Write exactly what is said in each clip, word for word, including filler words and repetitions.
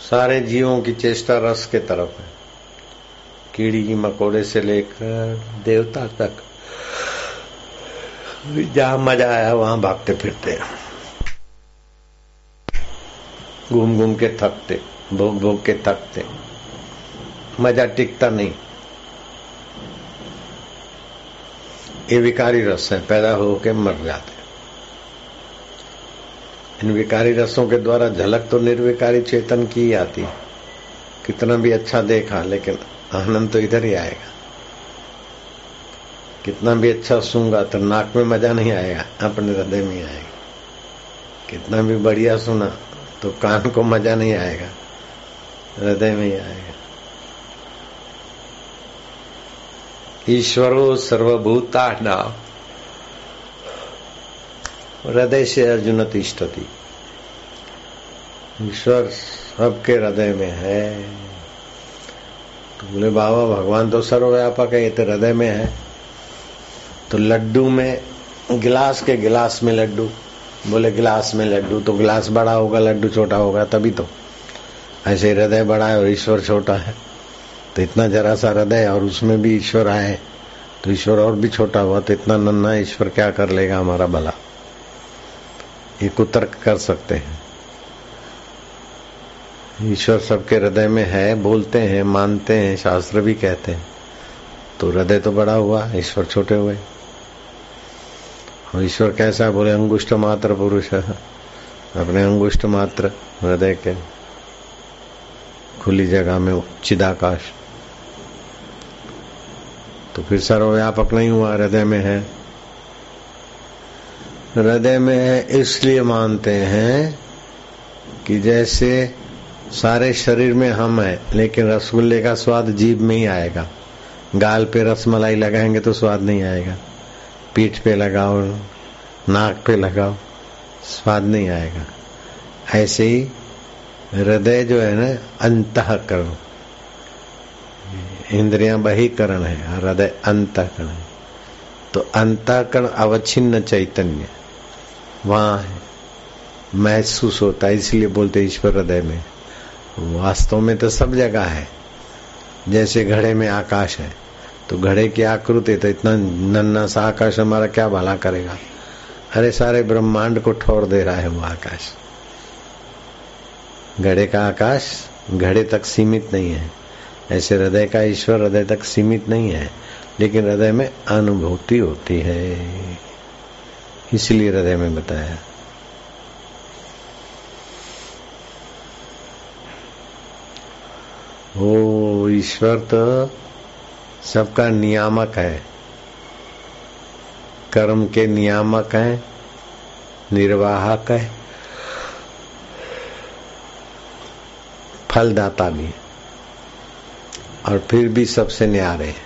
सारे जीवों की चेष्टा रस के तरफ है। कीड़ी मकोड़े से लेकर देवता तक जहां मजा आया वहां भागते फिरते, घूम घूम के थकते, भोग भोग के थकते, मजा टिकता नहीं। ये विकारी रस है, पैदा होके मर जाते। इन विकारी रसों के द्वारा झलक तो निर्विकारी चेतन की ही आती है। कितना भी अच्छा देखा लेकिन आनंद तो इधर ही आएगा। कितना भी अच्छा सूंगा तो नाक में मजा नहीं आएगा, अपने हृदय में आएगा। कितना भी बढ़िया सुना तो कान को मजा नहीं आएगा, हृदय में ही आएगा। ईश्वरो सर्वभूतानां हृदय से अर्जुन तिष्ठति। ईश्वर सबके हृदय में है। तो बोले बाबा भगवान तो सर्वव्यापक है, ये तो हृदय में है। तो लड्डू में, गिलास के गिलास में लड्डू, बोले गिलास में लड्डू तो गिलास बड़ा होगा, लड्डू छोटा होगा, तभी तो। ऐसे हृदय बड़ा है और ईश्वर छोटा है, तो इतना जरा सा हृदय और उसमें भी ईश्वर आए तो ईश्वर और भी छोटा हुआ, तो इतना नन्हा ईश्वर क्या कर लेगा हमारा भला। ये कुतर्क कर सकते हैं। ईश्वर सबके हृदय में है, बोलते हैं, मानते हैं, शास्त्र भी कहते हैं। तो हृदय तो बड़ा हुआ, ईश्वर छोटे हुए। और ईश्वर कैसा, बोले अंगुष्ठ मात्र पुरुष है, अपने अंगुष्ठ मात्र हृदय के खुली जगह में चिदाकाश। तो फिर सर्वव्यापक नहीं हुआ, हृदय में है। हृदय में है इसलिए मानते हैं कि जैसे सारे शरीर में हम है, लेकिन रसगुल्ले का स्वाद जीभ में ही आएगा। गाल पे रसमलाई लगाएंगे तो स्वाद नहीं आएगा, पीठ पे लगाओ, नाक पे लगाओ, स्वाद नहीं आएगा। ऐसे ही हृदय जो है ना, अंतःकरण, इंद्रियां बहिकरण है, हृदय अंतःकरण है। तो अंतःकरण अवच्छिन्न चैतन्य वहां है, महसूस होता है, इसलिए बोलते ईश्वर हृदय में। वास्तव में तो सब जगह है। जैसे घड़े में आकाश है, तो घड़े की आकृति, तो इतना नन्हा सा आकाश हमारा क्या भला करेगा। अरे सारे ब्रह्मांड को ठोर दे रहा है वो आकाश। घड़े का आकाश घड़े तक सीमित नहीं है, ऐसे हृदय का ईश्वर हृदय तक सीमित नहीं है, लेकिन हृदय में अनुभूति होती है, इसलिए हृदय में बताया। ओ ईश्वर तो सबका नियामक है, कर्म के नियामक है, निर्वाहक है, फलदाता भी है, और फिर भी सबसे न्यारे है।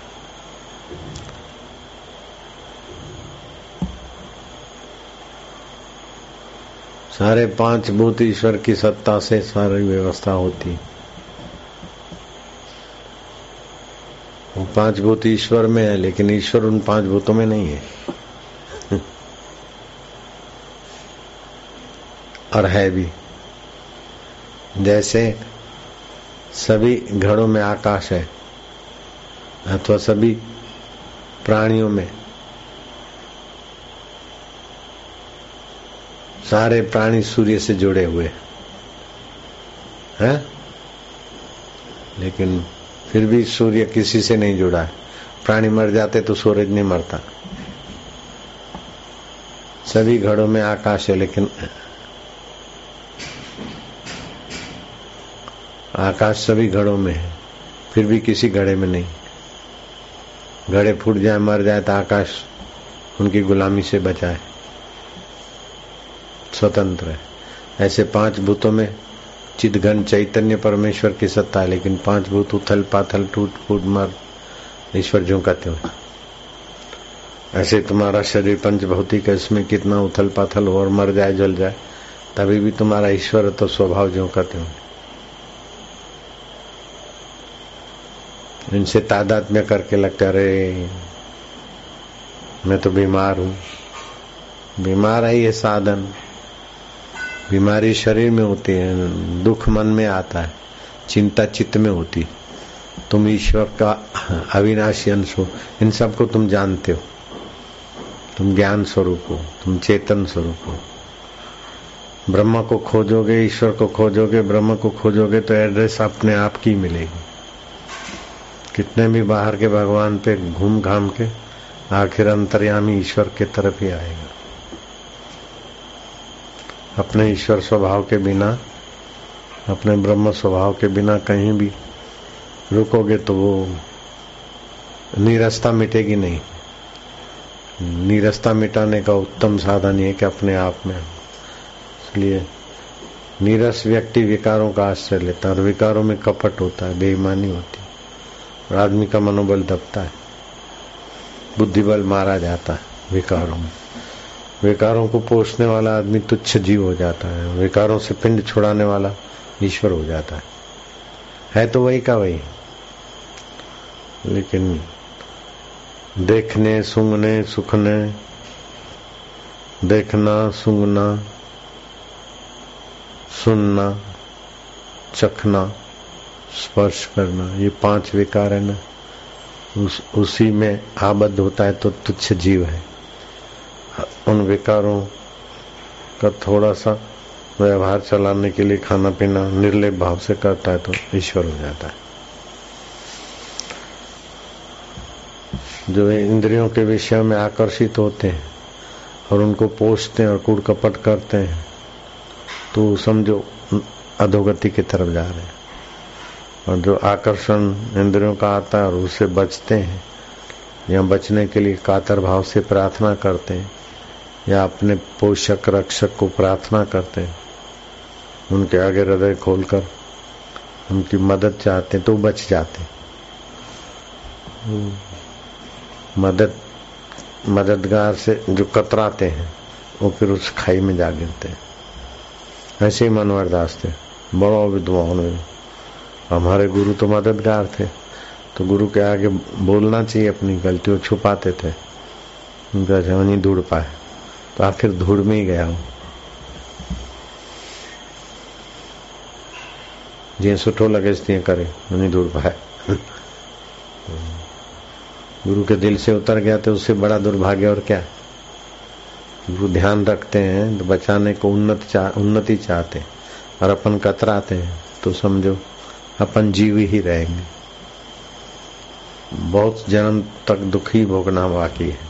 सारे पांच भूत ईश्वर की सत्ता से सारी व्यवस्था होती। वो पांच भूत ईश्वर में है, लेकिन ईश्वर उन पांच भूतों में नहीं है। और है भी। जैसे सभी घड़ों में आकाश है, अथवा सभी प्राणियों में, सारे प्राणी सूर्य से जुड़े हुए हैं, लेकिन फिर भी सूर्य किसी से नहीं जुड़ा है। प्राणी मर जाते तो सूरज नहीं मरता। सभी घड़ों में आकाश है, लेकिन आकाश सभी घड़ों में है, फिर भी किसी घड़े में नहीं। घड़े फूट जाए, मर जाए, तो आकाश उनकी गुलामी से बचाए, स्वतंत्र है। ऐसे पांच भूतों में चिदघन चैतन्य परमेश्वर की सत्ता है, लेकिन पांच भूत उथल पाथल टूट फूट मर ईश्वर झुकाते हो। ऐसे तुम्हारा शरीर पंच भौतिक है, इसमें कितना उथल पाथल हो और मर जाए, जल जाए, तभी भी तुम्हारा ईश्वर तो स्वभाव झुकाते हो। इनसे तादात्म्य करके लगता अरे मैं तो बीमार हूं। बीमार है ये साधन, बीमारी शरीर में होती है, दुख मन में आता है, चिंता चित्त में होती। तुम ईश्वर का अविनाशी अंश हो, इन सब को तुम जानते हो। तुम ज्ञान स्वरूप हो, तुम चेतन स्वरूप हो। ब्रह्म को खोजोगे, ईश्वर को खोजोगे, ब्रह्म को खोजोगे तो एड्रेस अपने आप की मिलेगी। कितने भी बाहर के भगवान पे घूम घाम के आखिर अंतर्यामी ईश्वर के तरफ ही आएगा। अपने ईश्वर स्वभाव के बिना, अपने ब्रह्म स्वभाव के बिना कहीं भी रुकोगे तो वो नीरसता मिटेगी नहीं। नीरसता मिटाने का उत्तम साधन ये कि अपने आप में, इसलिए नीरस व्यक्ति विकारों का आश्रय लेता है और विकारों में कपट होता है, बेईमानी होती है और आदमी का मनोबल दबता है, बुद्धिबल मारा जाता है विकारों में। विकारों को पोषने वाला आदमी तुच्छ जीव हो जाता है, विकारों से पिंड छुड़ाने वाला ईश्वर हो जाता है। है तो वही का वही, लेकिन देखने सूंघने सुखने, देखना सूंघना सुनना चखना स्पर्श करना, ये पांच विकार है ना, उस, उसी में आबद्ध होता है तो तुच्छ जीव है। उन विकारों का थोड़ा सा व्यवहार चलाने के लिए खाना पीना निर्लेप भाव से करता है तो ईश्वर हो जाता है। जो इंद्रियों के विषय में आकर्षित होते हैं और उनको पोषते हैं और कूड़ कपट करते हैं तो समझो अधोगति की तरफ जा रहे हैं। और जो आकर्षण इंद्रियों का आता है और उससे बचते हैं या बचने के लिए कातर भाव से प्रार्थना करते हैं या अपने पोषक रक्षक को प्रार्थना करते हैं, उनके आगे हृदय खोलकर उनकी मदद चाहते हैं तो बच जाते हैं। मदद मददगार से जो कतराते हैं वो फिर उस खाई में जा गिरते हैं। ऐसे ही मनोहर दास थे, बड़ा विद्वान है। हमारे गुरु तो मददगार थे, तो गुरु के आगे बोलना चाहिए, अपनी गलतियों छुपाते थे। उनका जब नहीं ढूंढ पाए तो आखिर धूड़ में ही गया हूं। जी सुठो लगे तीन करे, नहीं ढूंढ पाए। गुरु के दिल से उतर गया तो उससे बड़ा दुर्भाग्य और क्या। गुरु ध्यान रखते हैं तो बचाने को उन्नत चा, उन्नति चाहते हैं और अपन कतराते हैं तो समझो अपन जीव ही रहेंगे। बहुत जन्म तक दुखी भोगना बाकी है।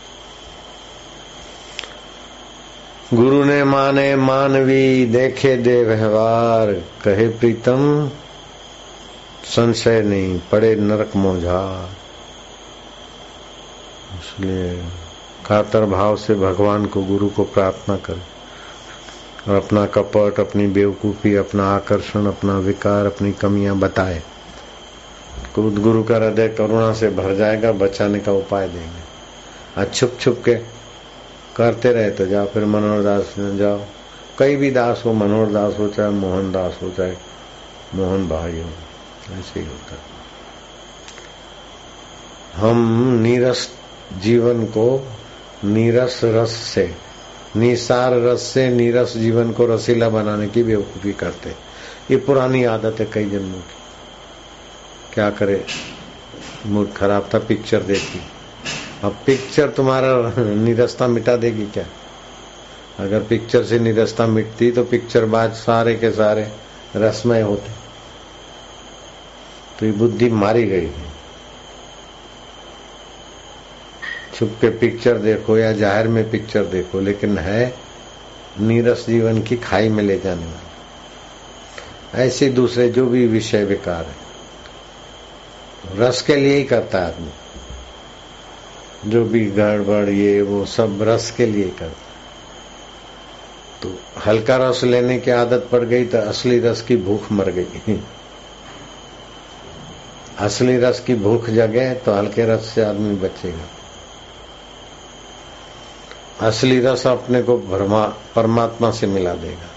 गुरु ने माने मानवी, देखे दे व्यवहार, कहे प्रीतम संशय नहीं, पड़े नरक मोझार। इसलिए कातर भाव से भगवान को, गुरु को प्रार्थना करें और अपना कपट, अपनी बेवकूफी, अपना आकर्षण, अपना विकार, अपनी कमियां बताए। गुरु का हृदय करुणा से भर जाएगा, बचाने का उपाय देंगे। आज छुप छुप के करते रहे तो जाओ, फिर मनोहर दास में जाओ। कई भी दास हो, मनोहर दास हो चाहे मोहन दास हो चाहे मोहन भाई हो, ऐसे ही होता है। हम नीरस जीवन को नीरस रस से, निसार रस से नीरस जीवन को रसीला बनाने की बेवकूफी करते। ये पुरानी आदत है कई जन्मों की। क्या करे, मूड खराब था, पिक्चर देखी। अब पिक्चर तुम्हारा नीरसता मिटा देगी क्या? अगर पिक्चर से नीरसता मिटती तो पिक्चर बाद सारे के सारे रसमय होते। तो ये बुद्धि मारी गई है। छुप के पिक्चर देखो या जाहिर में पिक्चर देखो, लेकिन है नीरस जीवन की खाई में ले जाने वाला। ऐसे दूसरे जो भी विषय विकार है, रस के लिए ही करता है आदमी। जो भी गड़बड़ ये वो सब रस के लिए करता। तो हल्का रस लेने की आदत पड़ गई तो असली रस की भूख मर गई। असली रस की भूख जगे तो हल्के रस से आदमी बचेगा। असली रस अपने को परमात्मा से मिला देगा।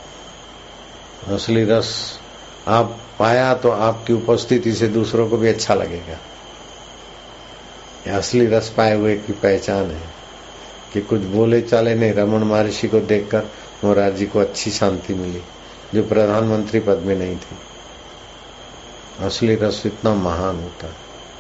असली रस आप पाया तो आपकी उपस्थिति से दूसरों को भी अच्छा लगेगा। असली रस पाए हुए की पहचान है कि कुछ बोले चाले नहीं। रमन महर्षि को देखकर मोरार जी को अच्छी शांति मिली, जो प्रधानमंत्री पद में नहीं थी। असली रस इतना महान होता है।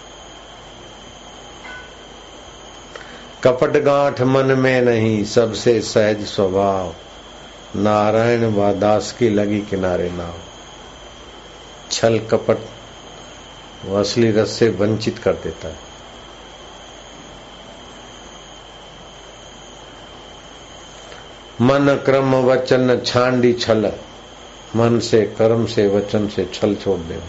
कपट गांठ मन में नहीं, सबसे सहज स्वभाव, नारायण व दास की लगी किनारे नाव। छल कपट वो असली रस से वंचित कर देता है। मन क्रम वचन छांडी छल, मन से कर्म से वचन से छल छोड़ दे।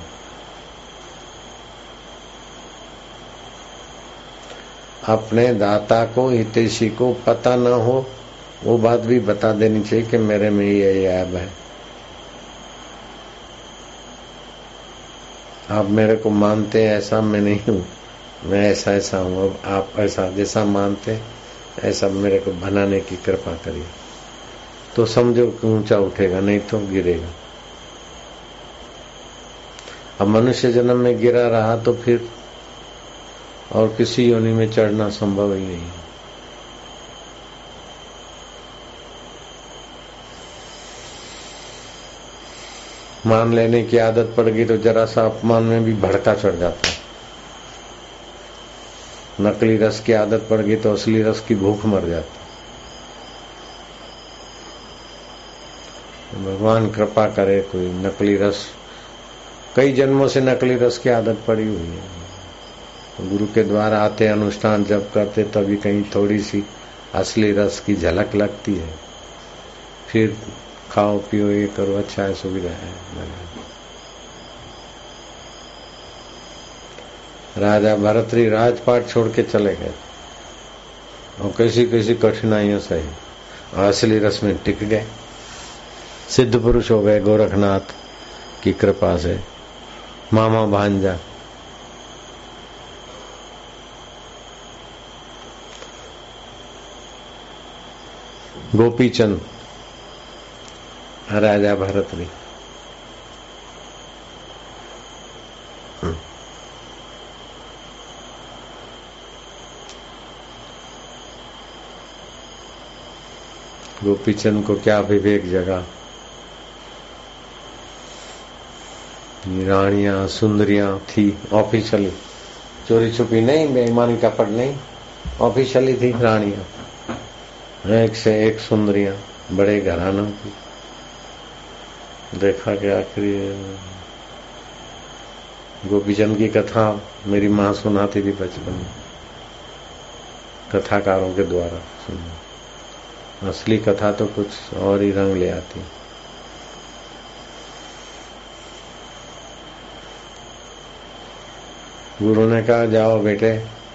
अपने दाता को, हितैषी को पता न हो वो बात भी बता देनी चाहिए कि मेरे में ये ऐब है। आप मेरे को मानते हैं ऐसा मैं नहीं हूं, मैं ऐसा ऐसा हूं। अब आप ऐसा जैसा मानते ऐसा मेरे को बनाने की कृपा करिए, तो समझो कि ऊंचा उठेगा, नहीं तो गिरेगा। अब मनुष्य जन्म में गिरा रहा तो फिर और किसी योनि में चढ़ना संभव ही नहीं। मान लेने की आदत पड़ गई तो जरा सा अपमान में भी भड़का चढ़ जाता है। नकली रस की आदत पड़ गई तो असली रस की भूख मर जाती। भगवान कृपा करे, कोई नकली रस, कई जन्मों से नकली रस की आदत पड़ी हुई है। गुरु के द्वारा आते, अनुष्ठान जब करते तभी कहीं थोड़ी सी असली रस की झलक लगती है। फिर खाओ पियो ये करो, अच्छा है, सुविधा है। राजा भरतरी राजपाट छोड़ के चले गए और कैसी कैसी कठिनाइयों से असली रस में टिक गए। सिद्ध पुरुष हो गए गोरखनाथ की कृपा से। मामा भांजा गोपीचंद, राजा भरतरी। गोपीचंद को क्या विवेक जगा। रानियां सुंदरियां थी, ऑफिशियली, चोरी छुपी नहीं, बेईमानी कपट नहीं, ऑफिशियली थी रानियां, एक से एक सुंदरियां, बड़े घरानों की। देखा कि आखिरी गोपीचंद की कथा मेरी माँ सुनाती थी बचपन में, कथाकारों के द्वारा सुनी। असली कथा तो कुछ और ही रंग ले आती। गुरु ने कहा जाओ बेटे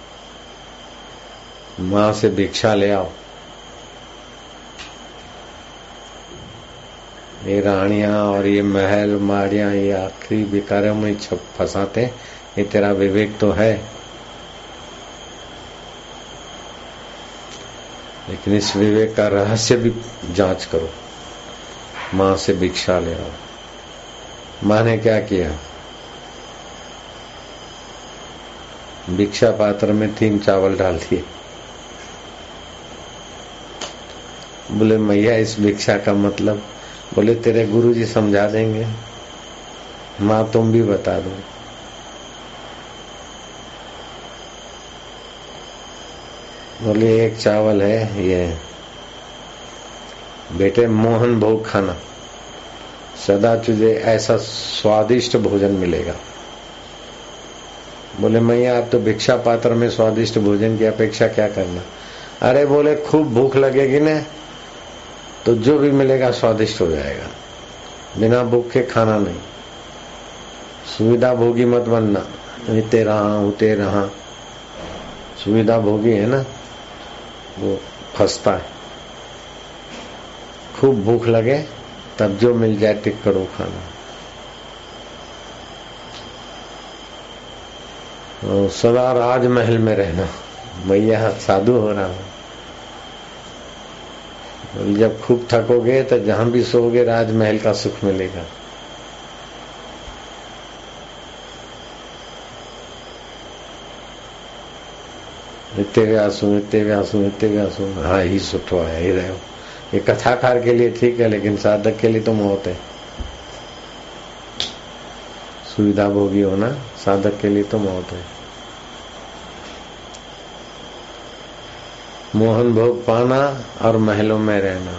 माँ से भिक्षा ले आओ। ये रानियां और ये महल माड़ियां ये आखिरी बेकारों में छप फंसाते, ये तेरा विवेक तो है, लेकिन इस विवेक का रहस्य भी जांच करो। माँ से भिक्षा ले आओ। माँ ने क्या किया, भिक्षा पात्र में तीन चावल डाल दिए। बोले मैया इस भिक्षा का मतलब, बोले तेरे गुरुजी समझा देंगे। माँ तुम भी बता दो। बोले एक चावल है ये बेटे मोहन भोग खाना, सदा तुझे ऐसा स्वादिष्ट भोजन मिलेगा। बोले मैया आप तो भिक्षा पात्र में स्वादिष्ट भोजन की अपेक्षा क्या करना। अरे बोले खूब भूख लगेगी ना तो जो भी मिलेगा स्वादिष्ट हो जाएगा, बिना भूख के खाना नहीं। सुविधा भोगी मत बनना, इते रहा उते रहा। सुविधा भोगी है ना वो फंसता है। खूब भूख लगे तब जो मिल जाए टिक करो खाना। तो सदा राजमहल में रहना। भैया साधु हो रहा हूं। जब खूब थकोगे तो जहां भी सोओगे राजमहल का सुख मिलेगा। इतने व्यासू इतने व्यासू इतने व्यासू हाँ ही सुठो है ही रहो। ये कथाकार के लिए ठीक है, लेकिन साधक के लिए तो मौत है। सुविधा भोगी होना साधक के लिए तो मौत है। मोहन भोग पाना और महलों में रहना।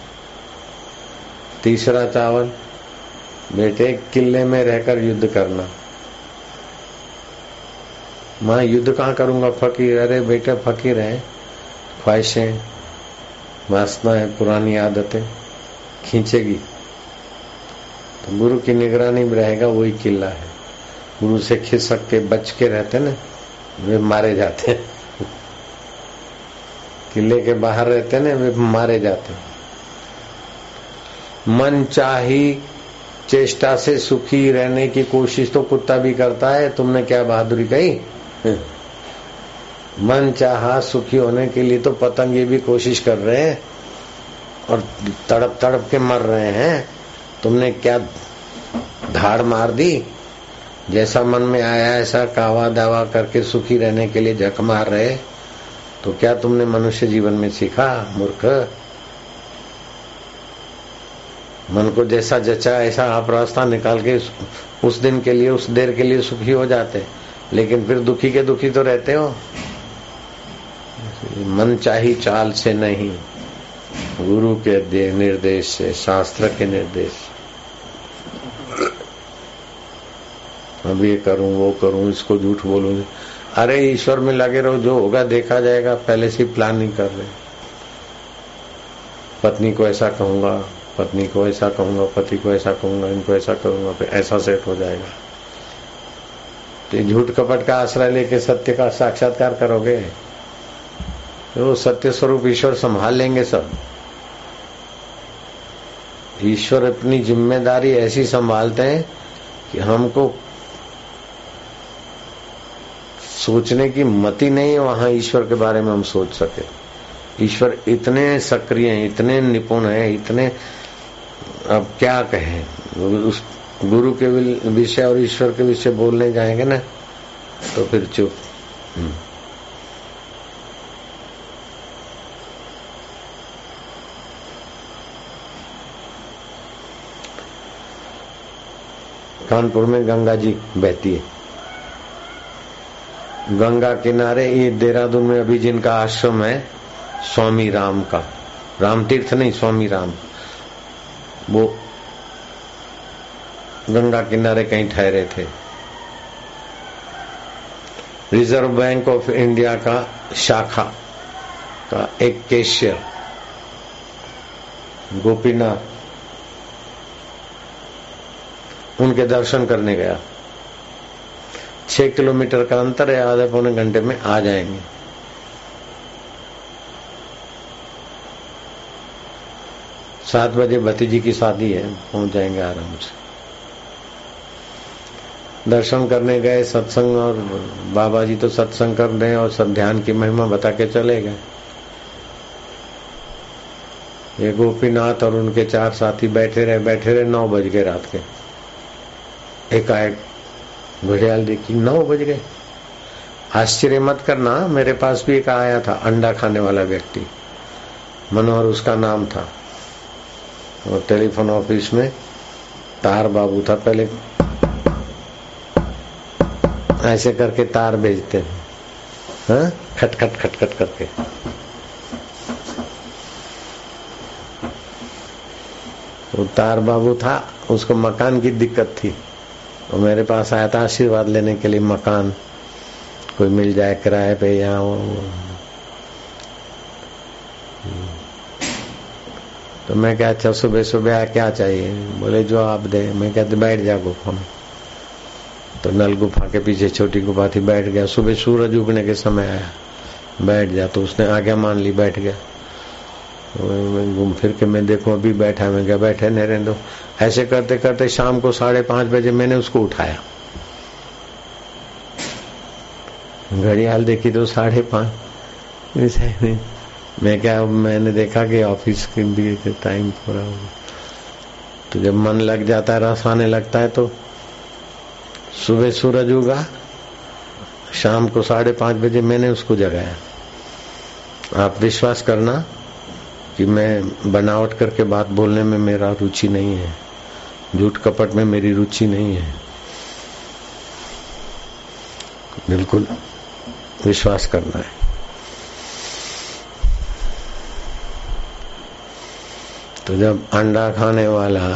तीसरा चावल, बेटे किले में रहकर युद्ध करना। माँ युद्ध कहाँ करूंगा, फकीर। अरे बेटे फकीर है, ख्वाहिशें वासनाएं पुरानी आदतें खींचेगी तो गुरु की निगरानी में रहेगा, वही किला है। गुरु से खिसक के बच के रहते ना, वे मारे जाते हैं। किले के बाहर रहते ना, वे मारे जाते हैं। मन चाही चेष्टा से सुखी रहने की कोशिश तो कुत्ता भी करता है। तुमने क्या बहादुरी कही। मन चाहा सुखी होने के लिए तो पतंगे भी कोशिश कर रहे हैं और तड़प तड़प के मर रहे हैं। तुमने क्या धाड़ मार दी, जैसा मन में आया ऐसा कावा दावा करके सुखी रहने के लिए झक मार रहे। तो क्या तुमने मनुष्य जीवन में सीखा, मूर्ख। मन को जैसा जचा ऐसा आप रास्ता निकाल के उस दिन के लिए उस देर के लिए सुखी हो जाते, लेकिन फिर दुखी के दुखी तो रहते हो। मन चाही चाल से नहीं, गुरु के निर्देश से, शास्त्र के निर्देश। अब ये करूं वो करूं, इसको झूठ बोलूं। अरे ईश्वर में लगे रहो, जो होगा देखा जाएगा। पहले से प्लानिंग कर रहे। पत्नी को ऐसा कहूंगा, पत्नी को ऐसा कहूंगा, पति को ऐसा कहूंगा, इनको ऐसा करूंगा, फिर ऐसा सेट हो जाएगा। तो झूठ कपट का आश्रय लेके सत्य का साक्षात्कार करोगे तो सत्य स्वरूप ईश्वर संभाल लेंगे सब। ईश्वर अपनी जिम्मेदारी ऐसी संभालते हैं कि हमको सोचने की मति नहीं है वहां ईश्वर के बारे में हम सोच सके। ईश्वर इतने सक्रिय हैं, इतने निपुण हैं, इतने, अब क्या कहें। उस गुरु के विषय और ईश्वर के विषय बोलने जाएंगे ना तो फिर चुप। कानपुर में गंगा जी बहती है। गंगा किनारे, ये देहरादून में अभी जिनका आश्रम है स्वामी राम का, राम तीर्थ नहीं स्वामी राम, वो गंगा किनारे कहीं ठहरे थे। रिजर्व बैंक ऑफ इंडिया का शाखा का एक कैशियर गोपीनाथ उनके दर्शन करने गया। छह किलोमीटर का अंतर है, आधे पौने घंटे में आ जाएंगे। सात बजे भतीजी की शादी है, पहुंच जाएंगे आराम से। दर्शन करने गए, सत्संग, और बाबा जी तो सत्संग कर रहे हैं और सब ध्यान की महिमा बता के चले गए। ये गोपीनाथ और उनके चार साथी बैठे रहे बैठे रहे नौ बज गए रात के। एकाएक घड़ियाल देखी, नौ बज गए। आश्चर्य मत करना, मेरे पास भी एक आया था अंडा खाने वाला व्यक्ति, मनोहर उसका नाम था। और टेलीफोन ऑफिस में तार बाबू था, पहले ऐसे करके तार भेजते थे, हाँ, खट खट खट खट करके। वो तार बाबू था, उसको मकान की दिक्कत थी, और मेरे पास आया था आशीर्वाद लेने के लिए, मकान कोई मिल जाए किराए पे यहाँ। तो मैं क्या, अच्छा सुबह सुबह क्या चाहिए, बोले जो आप दे। मैं कहते बैठ जा गुफा में। तो नल गुफा के पीछे छोटी गुफा थी, बैठ गया। सुबह सूरज उगने के समय आया, बैठ जा। तो उसने आज्ञा मान ली, बैठ गया। मैं घूम फिर के मैं देखूं अभी बैठा, मैं क्या बैठे नहीं रहने दो। ऐसे करते करते शाम को साढ़े पांच बजे मैंने उसको उठाया। घड़ियाल देखी तो साढ़े पांच। मैं क्या, मैंने देखा कि ऑफिस के भी टाइम पूरा हो गया। तो जब मन लग जाता है, रस आने लगता है, तो सुबह सूरज उगा, शाम को साढ़े पांच बजे मैंने उसको जगाया। आप विश्वास करना कि मैं बनावट करके बात बोलने में मेरा रुचि नहीं है, झूठ कपट में मेरी रुचि नहीं है। बिल्कुल विश्वास करना है। तो जब अंडा खाने वाला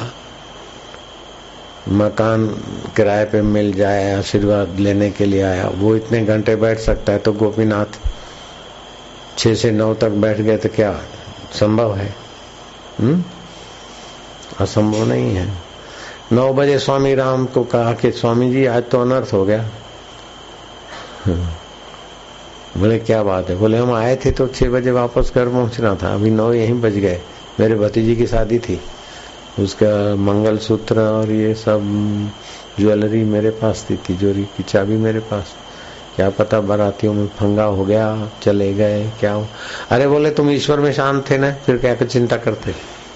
मकान किराए पे मिल जाए, आशीर्वाद लेने के लिए आया, वो इतने घंटे बैठ सकता है, तो गोपीनाथ छह से नौ तक बैठ गए तो क्या संभव है? हम्म असंभव नहीं है। नौ बजे स्वामी राम को कहा कि स्वामी जी आज तो अनर्थ हो गया। बोले क्या बात है? बोले हम आए थे तो छह बजे वापस घर पहुंचना था, अभी नौ यहीं बज गए। मेरे भतीजी की शादी थी, उसका मंगलसूत्र और ये सब ज्वेलरी मेरे पास थी, तिजोरी की चाबी मेरे पास, क्या पता बारातियों में फंगा हो गया, चले गए क्या हो। अरे बोले तुम ईश्वर में शांत थे ना, फिर क्या चिंता करते?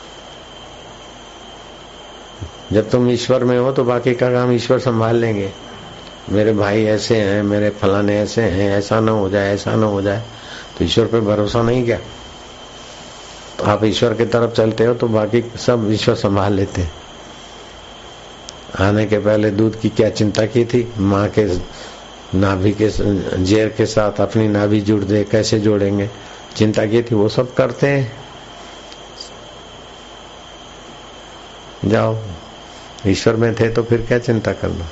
जब तुम ईश्वर में हो तो बाकी का काम ईश्वर संभाल लेंगे। मेरे भाई ऐसे हैं, मेरे फलाने ऐसे हैं, ऐसा ना हो जाए, ऐसा ना हो जाए, तो ईश्वर पे भरोसा नहीं क्या? तो आप ईश्वर की तरफ चलते हो तो बाकी सब ईश्वर संभाल लेते हैं। आने के पहले दूध की क्या चिंता की थी? माँ के नाभि के जेर के साथ अपनी नाभि जुड़ दे, कैसे जोड़ेंगे, चिंता की थी। वो सब करते हैं। जाओ, ईश्वर में थे तो फिर क्या चिंता करना।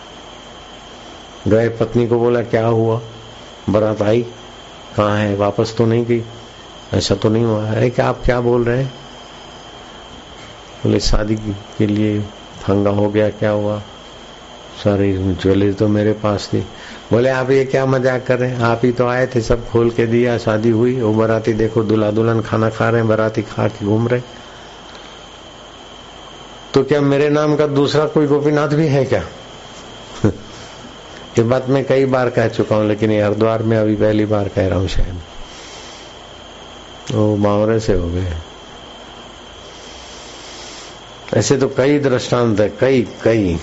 गए, पत्नी को बोला क्या हुआ, बारात आई, कहाँ है, वापस तो नहीं गई, ऐसा तो नहीं हुआ। अरे क्या आप क्या बोल रहे हैं? बोले शादी के लिए फंगा हो गया, क्या हुआ? सारी ज्वेलरी तो मेरे पास थी। बोले आप ये क्या मजाक कर रहे हैं? आप ही तो आए थे, सब खोल के दिया, शादी हुई। वो बाराती देखो दूल्हा दुल्हन खाना खा रहे हैं, बाराती खा के घूम रहे। तो क्या मेरे नाम का दूसरा कोई गोपीनाथ भी है क्या? ये बात मैं कई बार कह चुका हूं, लेकिन हरिद्वार में अभी पहली बार कह रहा हूं शायद। वो बावरे से हो गए। ऐसे तो कई दृष्टांत है, कई कई।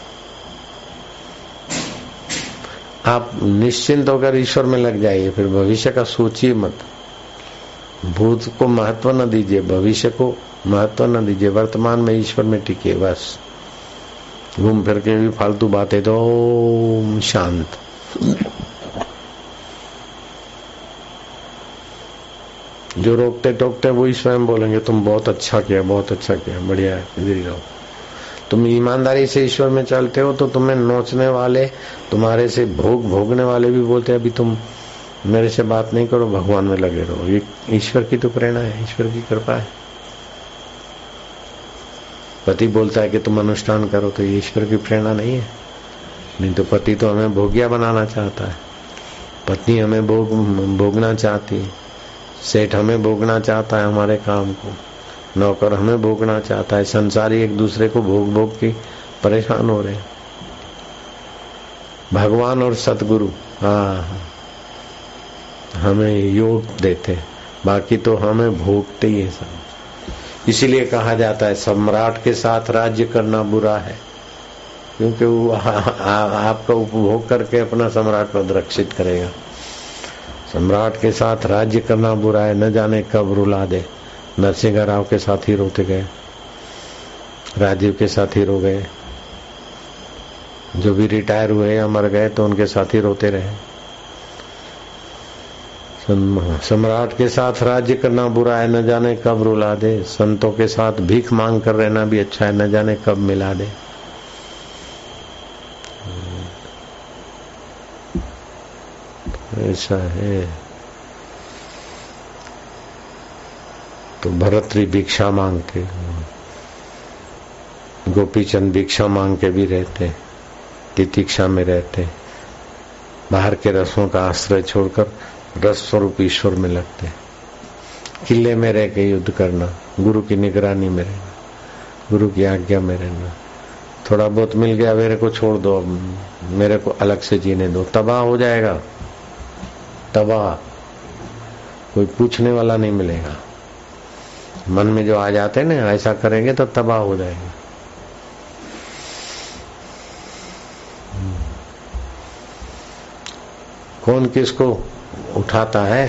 आप निश्चिंत होकर ईश्वर में लग जाइए, फिर भविष्य का सोचिए मत। भूत को महत्व न दीजिए, भविष्य को महत्व न दीजिए, वर्तमान में ईश्वर में टिकिए बस। घूम फिर के भी फालतू बातें तो ओम शांत। जो रोकते टोकते वही स्वयं बोलेंगे तुम बहुत अच्छा किया, बहुत अच्छा किया, बढ़िया है, इधर ही रहो। तुम ईमानदारी से ईश्वर में चलते हो तो तुम्हें नोचने वाले, तुम्हारे से भोग भोगने वाले भी बोलते हैं अभी तुम मेरे से बात नहीं करो, भगवान में लगे रहो। ये ईश्वर की तो प्रेरणा है, ईश्वर की कृपा है। पति बोलता है कि तुम अनुष्ठान करो, तो ये ईश्वर की प्रेरणा नहीं है। नहीं तो पति तो हमें भोगिया बनाना चाहता है, पत्नी हमें भोग भोगना चाहती है, सेठ हमें भोगना चाहता है हमारे काम को, नौकर हमें भोगना चाहता है। संसारी एक दूसरे को भोग भोग के परेशान हो रहे हैं। भगवान और सतगुरु हाँ हमें योग देते, बाकी तो हमें भोगते ही है सब। इसीलिए कहा जाता है सम्राट के साथ राज्य करना बुरा है, क्योंकि वो आ, आ, आपका उपभोग करके अपना सम्राट पद रक्षित करेगा। सम्राट के साथ राज्य करना बुरा है, न जाने कब रुला दे। नरसिंह राव के साथ ही रोते गए, राजीव के साथ ही रो गए, जो भी रिटायर हुए या मर गए तो उनके साथ ही रोते रहे। सम्राट के साथ राज्य करना बुरा है, न जाने कब रुला दे। संतों के साथ भीख मांग कर रहना भी अच्छा है, न जाने कब मिला दे। ऐसा है। तो भरतरी भिक्षा मांग के, गोपीचंद भिक्षा मांग के भी रहते, तितिक्षा में रहते, बाहर के रसों का आश्रय छोड़कर रस स्वरूप ईश्वर में लगते। किले में रह के युद्ध करना, गुरु की निगरानी में रहना, गुरु की आज्ञा में रहना। थोड़ा बहुत मिल गया, मेरे को छोड़ दो, मेरे को अलग से जीने दो, तबाह हो जाएगा, तबाह। कोई पूछने वाला नहीं मिलेगा। मन में जो आ जाते हैं ना, ऐसा करेंगे तो तबाह हो जाएगा। कौन किसको उठाता है?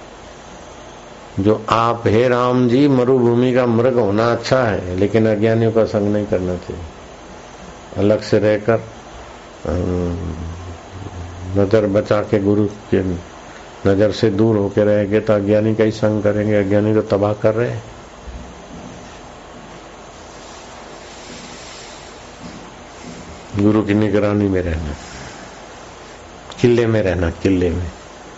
जो आप, हे राम जी, मरुभूमि का मृग होना अच्छा है, लेकिन अज्ञानियों का संग नहीं करना चाहिए। अलग से रहकर नजर बचा के गुरु के नजर से दूर होकर रहेंगे तो अज्ञानी का ही संग करेंगे। अज्ञानी तो तबाह कर रहे हैं। गुरु की निगरानी में रहना, किले में रहना, किले में।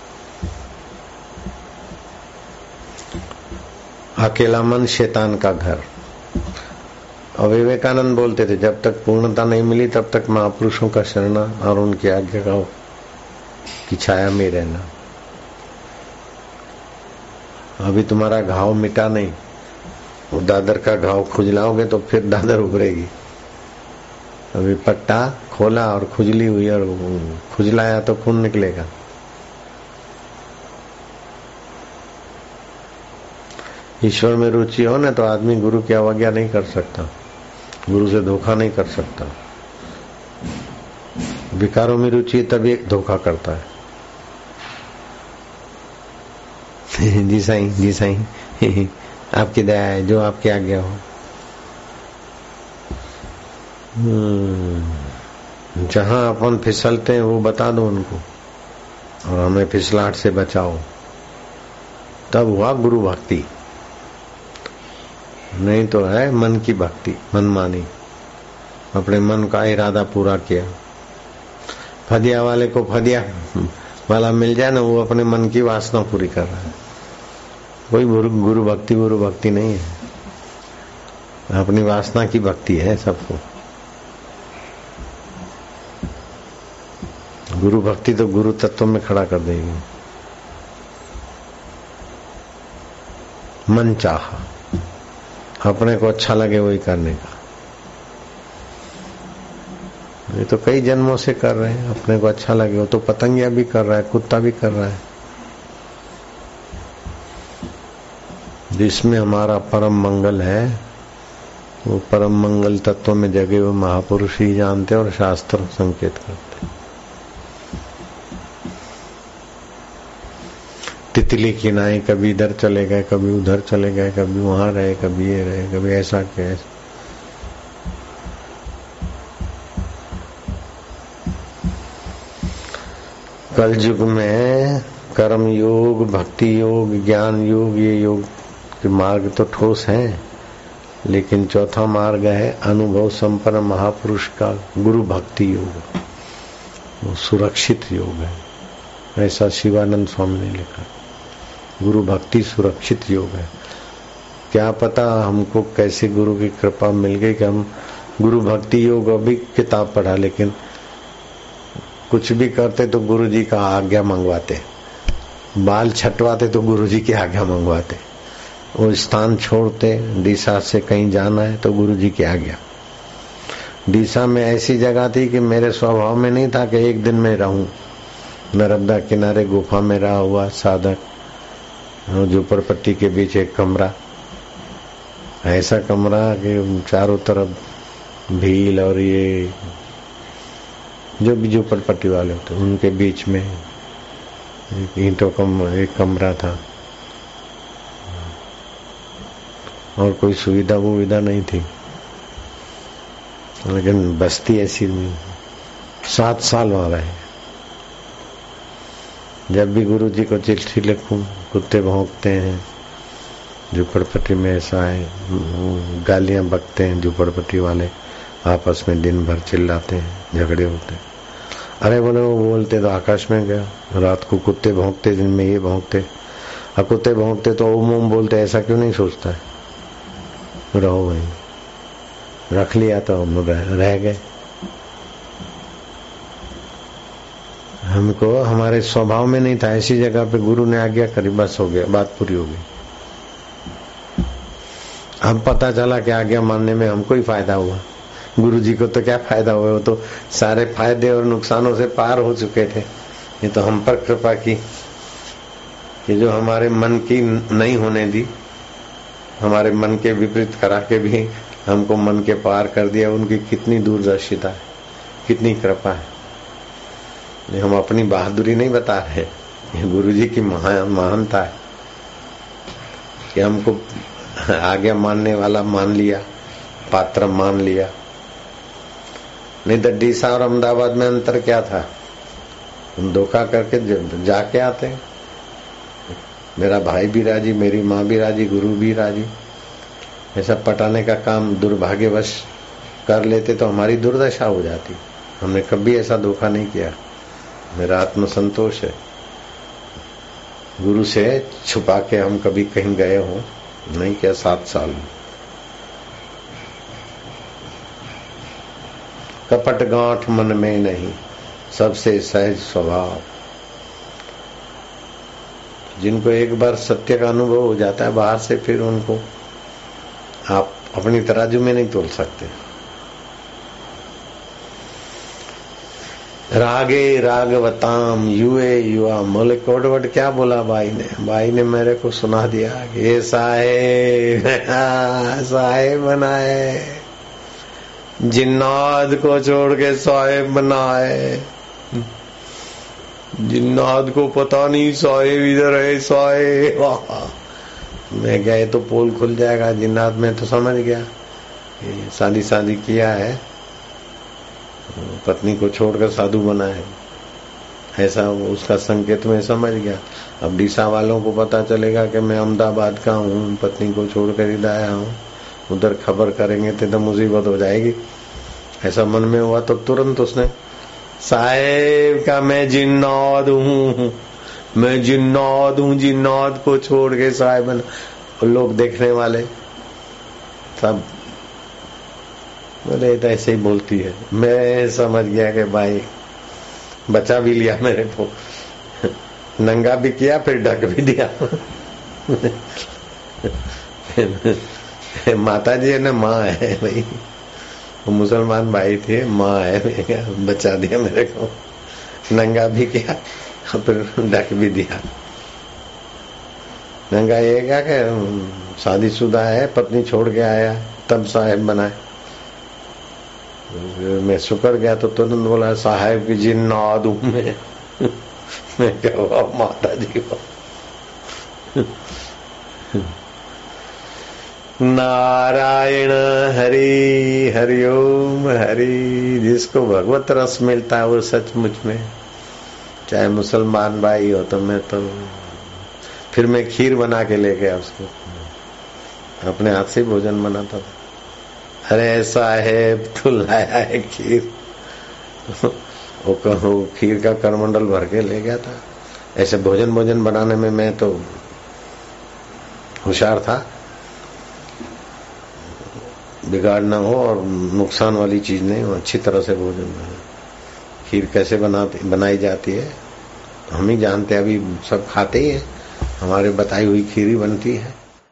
अकेला मन शैतान का घर। और विवेकानंद बोलते थे जब तक पूर्णता नहीं मिली तब तक महापुरुषों का शरणा और उनकी आज्ञा की छाया में रहना। अभी तुम्हारा घाव मिटा नहीं, वो दादर का घाव खुजलाओगे तो फिर दादर उभरेगी। अभी पट्टा खोला और खुजली हुई और खुजलाया तो खून निकलेगा। ईश्वर में रुचि हो ना तो आदमी गुरु की अवज्ञा नहीं कर सकता, गुरु से धोखा नहीं कर सकता। विकारों में रुचि तभी धोखा करता है। जी साईं, जी साईं, आपकी दया है, जो आपकी आज्ञा हो। जहां अपन फिसलते हैं वो बता दो उनको और हमें फिसलाहट से बचाओ, तब हुआ गुरु भक्ति। नहीं तो है मन की भक्ति, मनमानी। अपने मन का इरादा पूरा किया। फदिया वाले को फदिया वाला मिल जाए ना, वो अपने मन की वासना पूरी कर रहा है। कोई गुरु गुरु भक्ति गुरु भक्ति नहीं है, अपनी वासना की भक्ति है सबको। गुरु भक्ति तो गुरु तत्व में खड़ा कर देगी। मन चाह, अपने को अच्छा लगे वही करने का। ये तो कई जन्मों से कर रहे हैं, अपने को अच्छा लगे। वो तो पतंगिया भी कर रहा है, कुत्ता भी कर रहा है। जिसमें हमारा परम मंगल है, वो परम मंगल तत्व में जगे हुए महापुरुष ही जानते और शास्त्र संकेत करते। तितली की नाई कभी इधर चले गए, कभी उधर चले गए, कभी वहां रहे, कभी ये रहे, कभी ऐसा क्या। कल युग में कर्म योग, भक्ति योग, ज्ञान योग, ये योग के मार्ग तो ठोस हैं, लेकिन चौथा मार्ग है अनुभव संपन्न महापुरुष का गुरु भक्ति योग। वो सुरक्षित योग है, ऐसा शिवानंद स्वामी ने लिखा। गुरु भक्ति सुरक्षित योग है। क्या पता हमको कैसे गुरु की कृपा मिल गई कि हम गुरु भक्ति योग अभी किताब पढ़ा, लेकिन कुछ भी करते तो गुरु जी का आज्ञा मंगवाते, बाल छटवाते तो गुरु जी की आज्ञा मंगवाते, वो स्थान छोड़ते, डीसा से कहीं जाना है तो गुरु जी की आज्ञा। डीसा में ऐसी जगह थी कि मेरे स्वभाव में नहीं था कि एक दिन में रहूं। नर्मदा किनारे गुफा में रहा हुआ साधक, झोपड़पट्टी के बीच एक कमरा, ऐसा कमरा कि चारों तरफ भील और ये जो भी झोपड़पट्टी वाले होते उनके बीच में एक ईंटों का एक कमरा था और कोई सुविधा वुविधा नहीं थी, लेकिन बस्ती ऐसी सात साल वहां रहे। जब भी गुरु जी को चिट्ठी लिखूं, कुत्ते भौंकते हैं झुपड़पट्टी में, ऐसा है गालियां बकते हैं झुपड़पट्टी वाले, आपस में दिन भर चिल्लाते हैं, झगड़े होते हैं। अरे बोले वो बोलते तो आकाश में गया, रात को कुत्ते भौंकते, दिन में ये भौंकते, और कुत्ते भौंकते तो ओम ओम बोलते, ऐसा क्यों नहीं सोचता है। रहो वहीं, रख लिया तो हम रह गए। हमको हमारे स्वभाव में नहीं था, ऐसी जगह पे गुरु ने आज्ञा करी, बस हो गया, बात पूरी हो गई। अब पता चला कि आज्ञा मानने में हमको ही फायदा हुआ, गुरु जी को तो क्या फायदा हुआ, वो तो सारे फायदे और नुकसानों से पार हो चुके थे। ये तो हम पर कृपा की कि जो हमारे मन की नहीं होने दी, हमारे मन के विपरीत करा के भी हमको मन के पार कर दिया। उनकी कितनी दूरदर्शिता है, कितनी कृपा है। हम अपनी बहादुरी नहीं बता रहे, ये गुरु जी की महानता है कि हमको आज्ञा मानने वाला मान लिया, पात्र मान लिया। नहीं तो डीसा और अहमदाबाद में अंतर क्या था, हम धोखा करके जाके आते हैं। मेरा भाई भी राजी, मेरी माँ भी राजी, गुरु भी राजी। ऐसा पटाने का काम दुर्भाग्यवश कर लेते तो हमारी दुर्दशा हो जाती। हमने कभी ऐसा धोखा नहीं किया। मेरा आत्मसंतोष है। गुरु से छुपा के हम कभी कहीं गए हो नहीं किया। सात साल कपट गांठ मन में नहीं, सबसे सहज स्वभाव। जिनको एक बार सत्य का अनुभव हो जाता है बाहर से, फिर उनको आप अपनी तराजू में नहीं तोल सकते। रागे रागवताम युए युवा मोले कोडवट क्या बोला भाई ने? भाई ने मेरे को सुना दिया कि ये साहेब साहेब बनाए, जिन्नात को छोड़ के साहेब बनाए। जिन्नात को पता नहीं साहेब इधर है साहेब। मैं गए तो पोल खुल जाएगा। जिन्नात में तो समझ गया शादी शादी किया है, पत्नी को छोड़कर साधु बना है, ऐसा उसका संकेत में समझ गया। अब डीसा वालों को पता चलेगा कि मैं अहमदाबाद का हूँ, पत्नी को छोड़कर इधर आया हूँ, उधर खबर करेंगे तो मुसीबत हो जाएगी। ऐसा मन में हुआ तो तुरंत उसने साहेब का मैं जिन्नात हूँ, मैं जिन्नात हूँ, जिन्नात को छोड़ के साहेब बना। लोग देखने वाले सब बोले तो ऐसे ही बोलती है। मैं समझ गया कि भाई बचा भी लिया मेरे को, नंगा भी किया फिर ढक भी दिया। माता जी है ना, माँ है भाई, वो मुसलमान भाई थे, माँ है, बचा दिया मेरे को, नंगा भी किया फिर ढक भी दिया। नंगा ये क्या कि शादीशुदा है, पत्नी छोड़ के आया तब साहेब बनाए। मैं शुक्र गया तो तुरंत बोला साहेब की जिन्नात हूं मैं। मैं क्या हुआ माता जी को। नारायण हरि हरिओम हरि। जिसको भगवत रस मिलता है वो सचमुच में, चाहे मुसलमान भाई हो तो मैं तो फिर मैं खीर बना के ले गया उसको, अपने हाथ से भोजन बनाता था। अरे साहेब तू लाया है खीर, वो कहो खीर का करमंडल भर के ले गया था। ऐसे भोजन भोजन बनाने में मैं तो होशियार था, बिगाड़ ना हो और नुकसान वाली चीज नहीं हो, अच्छी तरह से भोजन बने। खीर कैसे बनाती बनाई जाती है हम ही जानते हैं, अभी सब खाते ही है, हमारे बताई हुई खीर ही बनती है।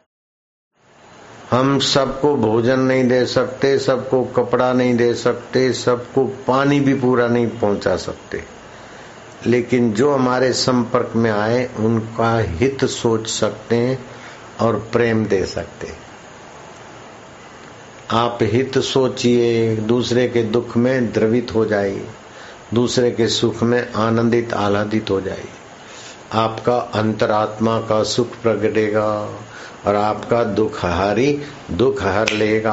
हम सबको भोजन नहीं दे सकते, सबको कपड़ा नहीं दे सकते, सबको पानी भी पूरा नहीं पहुंचा सकते, लेकिन जो हमारे संपर्क में आए उनका हित सोच सकते हैं और प्रेम दे सकते हैं। आप हित सोचिए, दूसरे के दुख में द्रवित हो जाइए, दूसरे के सुख में आनंदित आह्लादित हो जाइए। आपका अंतरात्मा का सुख प्रगटेगा और आपका दुख हारी दुख हर लेगा।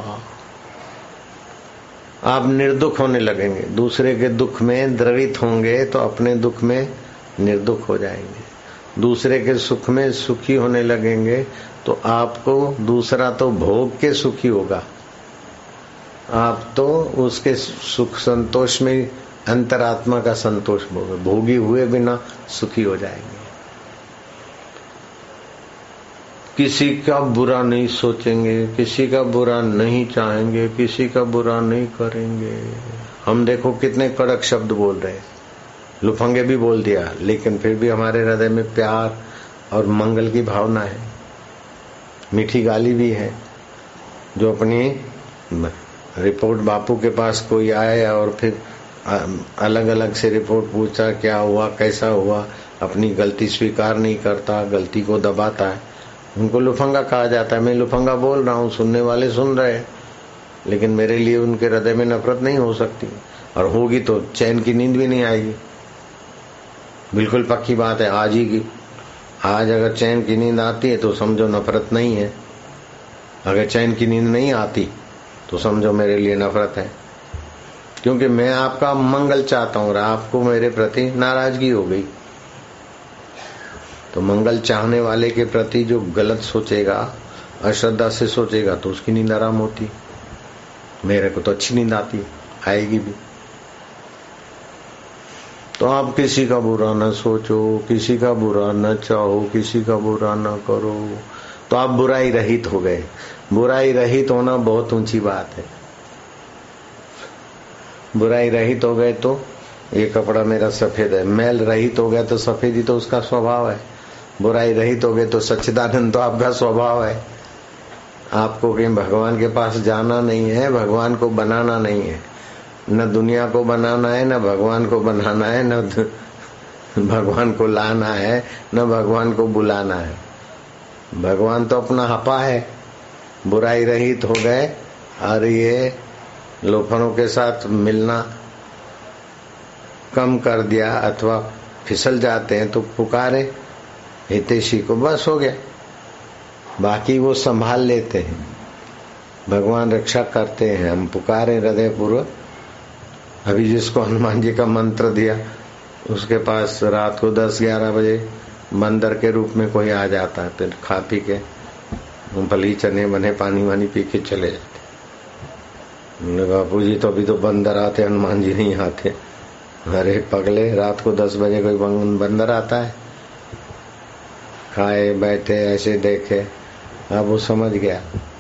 आप निर्दुख होने लगेंगे, दूसरे के दुख में द्रवित होंगे तो अपने दुख में निर्दुख हो जाएंगे। दूसरे के सुख में सुखी होने लगेंगे तो आपको दूसरा तो भोग के सुखी होगा, आप तो उसके सुख संतोष में अंतरात्मा का संतोष भोगे, भोगी हुए बिना सुखी हो जाएंगे। किसी का बुरा नहीं सोचेंगे, किसी का बुरा नहीं चाहेंगे, किसी का बुरा नहीं करेंगे। हम देखो कितने कड़क शब्द बोल रहे, लुफंगे भी बोल दिया, लेकिन फिर भी हमारे हृदय में प्यार और मंगल की भावना है। मीठी गाली भी है। जो अपनी रिपोर्ट बापू के पास कोई आए और फिर अलग अलग से रिपोर्ट पूछा, क्या हुआ कैसा हुआ, अपनी गलती स्वीकार नहीं करता, गलती को दबाता है, उनको लुफंगा कहा जाता है। मैं लुफंगा बोल रहा हूँ, सुनने वाले सुन रहे हैं, लेकिन मेरे लिए उनके हृदय में नफरत नहीं हो सकती, और होगी तो चैन की नींद भी नहीं आएगी। बिल्कुल पक्की बात है। आज ही की आज अगर चैन की नींद आती है तो समझो नफरत नहीं है, अगर चैन की नींद नहीं आती तो समझो मेरे लिए नफरत है। क्योंकि मैं आपका मंगल चाहता हूं और आपको मेरे प्रति नाराजगी हो गई। तो मंगल चाहने वाले के प्रति जो गलत सोचेगा, अश्रद्धा से सोचेगा, तो उसकी नींद आराम होती। मेरे को तो अच्छी नींद आती, आएगी भी। तो आप किसी का बुरा न सोचो, किसी का बुरा न चाहो, किसी का बुरा न करो, तो आप बुराई रहित हो गए। बुराई रहित होना बहुत ऊंची बात है। बुराई रहित हो गए तो ये कपड़ा मेरा सफेद है, मैल रहित हो गया तो सफेदी तो उसका स्वभाव है। बुराई रहित हो गए तो सच्चिदानंद तो आपका स्वभाव है। आपको कहीं भगवान के पास जाना नहीं है, भगवान को बनाना नहीं है। न दुनिया को बनाना है, न भगवान को बनाना है, न भगवान को लाना है, न भगवान को बुलाना है। भगवान तो अपना हपा है। बुराई रहित हो गए और ये लोफरों के साथ मिलना कम कर दिया अथवा फिसल जाते हैं तो पुकारे हितैषी को, बस हो गया। बाकी वो संभाल लेते हैं, भगवान रक्षा करते हैं। हम पुकारे हृदय पूर्वक। अभी जिसको हनुमान जी का मंत्र दिया उसके पास रात को दस ग्यारह बजे बंदर के रूप में कोई आ जाता है, फिर खा पी के मूंगफली चने बने पानी वानी पी के चले जाते। बापू जी तो अभी तो बंदर आते, हनुमान जी नहीं आते। अरे पगले, रात को दस बजे कोई बंदर आता है? खाए बैठे ऐसे देखे, अब वो समझ गया।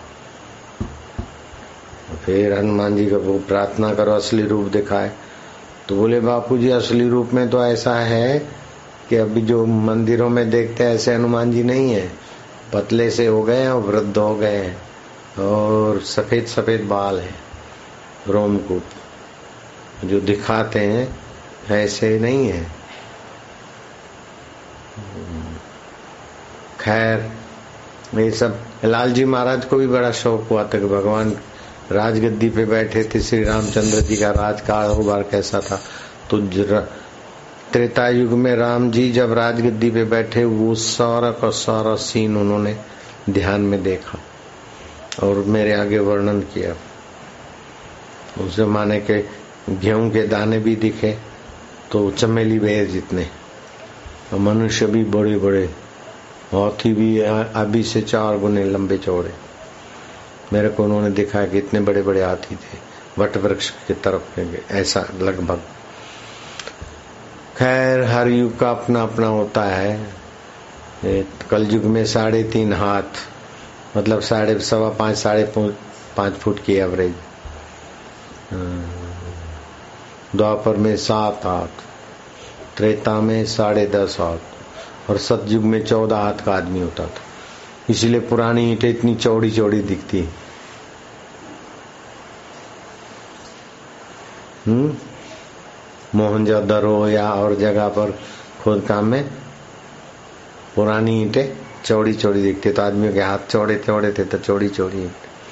फिर हनुमान जी को प्रार्थना करो असली रूप दिखाए, तो बोले बापू जी असली रूप में तो ऐसा है कि अभी जो मंदिरों में देखते हैं ऐसे हनुमान जी नहीं है। पतले से हो गए और वृद्ध हो गए हैं और सफेद सफेद बाल है, रोमकूप जो दिखाते हैं ऐसे नहीं है। खैर, ये सब लाल जी महाराज को भी बड़ा शौक हुआ था कि भगवान राजगद्दी पे बैठे थे। श्री रामचंद्र जी का राजकारोबार कैसा था? तो त्रेता युग में राम जी जब राजगद्दी पे बैठे, वो सारा का सारा सीन उन्होंने ध्यान में देखा और मेरे आगे वर्णन किया। उस जमाने के गेहूं के दाने भी दिखे तो चमेली बेर जितने, और मनुष्य भी बड़े बड़े, हाथी भी अभी से चार गुने लंबे चौड़े। मेरे को उन्होंने दिखाया कि इतने बड़े बड़े हाथी थे वट वृक्ष की तरफ में, ऐसा लगभग। खैर, हर युग का अपना अपना होता है। कल युग में साढ़े तीन हाथ, मतलब साढ़े सवा पाँच साढ़े पाँच फुट की एवरेज। द्वापर में सात हाथ, त्रेता में साढ़े दस हाथ और सतयुग में चौदह हाथ का आदमी होता था। इसलिए पुरानी ईंटें इतनी चौड़ी चौड़ी दिखती। हम्म मोहनजोदड़ो या और जगह पर खोद काम में पुरानी ईंटें चौड़ी चौड़ी दिखती, तो आदमियों के हाथ चौड़े चौड़े थे तो चौड़ी चौड़ी।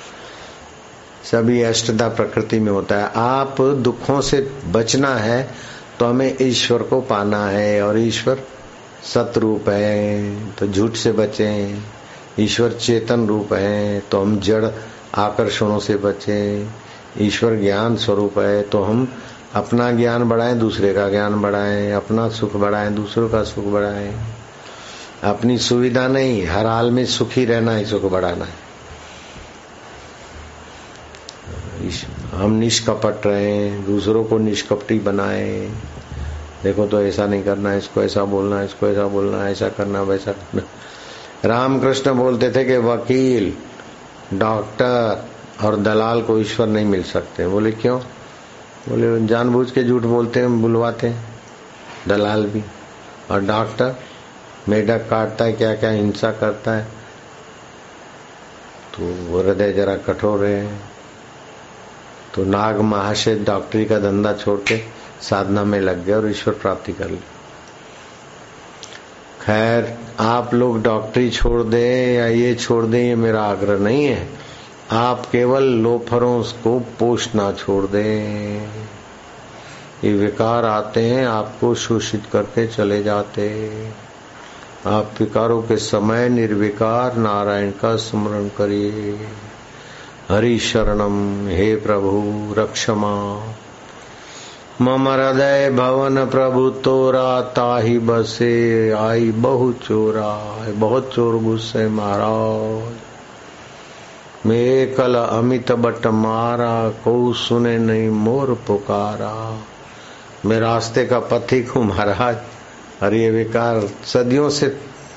सभी अष्टधा प्रकृति में होता है। आप दुखों से बचना है तो हमें ईश्वर को पाना है, और ईश्वर सतरूप है तो झूठ से बचें। ईश्वर चेतन रूप है तो हम जड़ आकर्षणों से बचें। ईश्वर ज्ञान स्वरूप है तो हम अपना ज्ञान बढ़ाएं, दूसरे का ज्ञान बढ़ाएं, अपना सुख बढ़ाएं, दूसरों का सुख बढ़ाएं। अपनी सुविधा नहीं, हर हाल में सुखी रहना ही सुख बढ़ाना है। हम निष्कपट रहें, दूसरों को निष्कपटी बनाएं। देखो तो ऐसा नहीं करना, इसको ऐसा बोलना, इसको ऐसा बोलना, ऐसा करना, वैसा करना। रामकृष्ण बोलते थे कि वकील, डॉक्टर और दलाल को ईश्वर नहीं मिल सकते। बोले क्यों? बोले जानबूझ के झूठ बोलते हैं, बुलवाते हैं दलाल भी। और डॉक्टर मेढक काटता है, क्या क्या हिंसा करता है, तो वो हृदय जरा कठोर है। तो नाग महाशय डॉक्टरी का धंधा छोड़ के साधना में लग गए और ईश्वर प्राप्ति कर ली। खैर, आप लोग डॉक्टरी छोड़ दे या ये छोड़ दे, ये मेरा आग्रह नहीं है। आप केवल लोफरों को पोषना छोड़ दें। ये विकार आते हैं, आपको शोषित करके चले जाते। आप विकारों के समय निर्विकार नारायण का स्मरण करिए। हरि शरणम, हे प्रभु रक्षमा। मम हृदय भवन प्रभु तोरा, ताही बसे आई बहु चोरा। बहुत चोर गुस्से महाराज, मैं कल अमित बट मारा, को सुने नहीं मोर पुकारा। मैं रास्ते का पथिक हूँ महाराज, और ये विकार सदियों से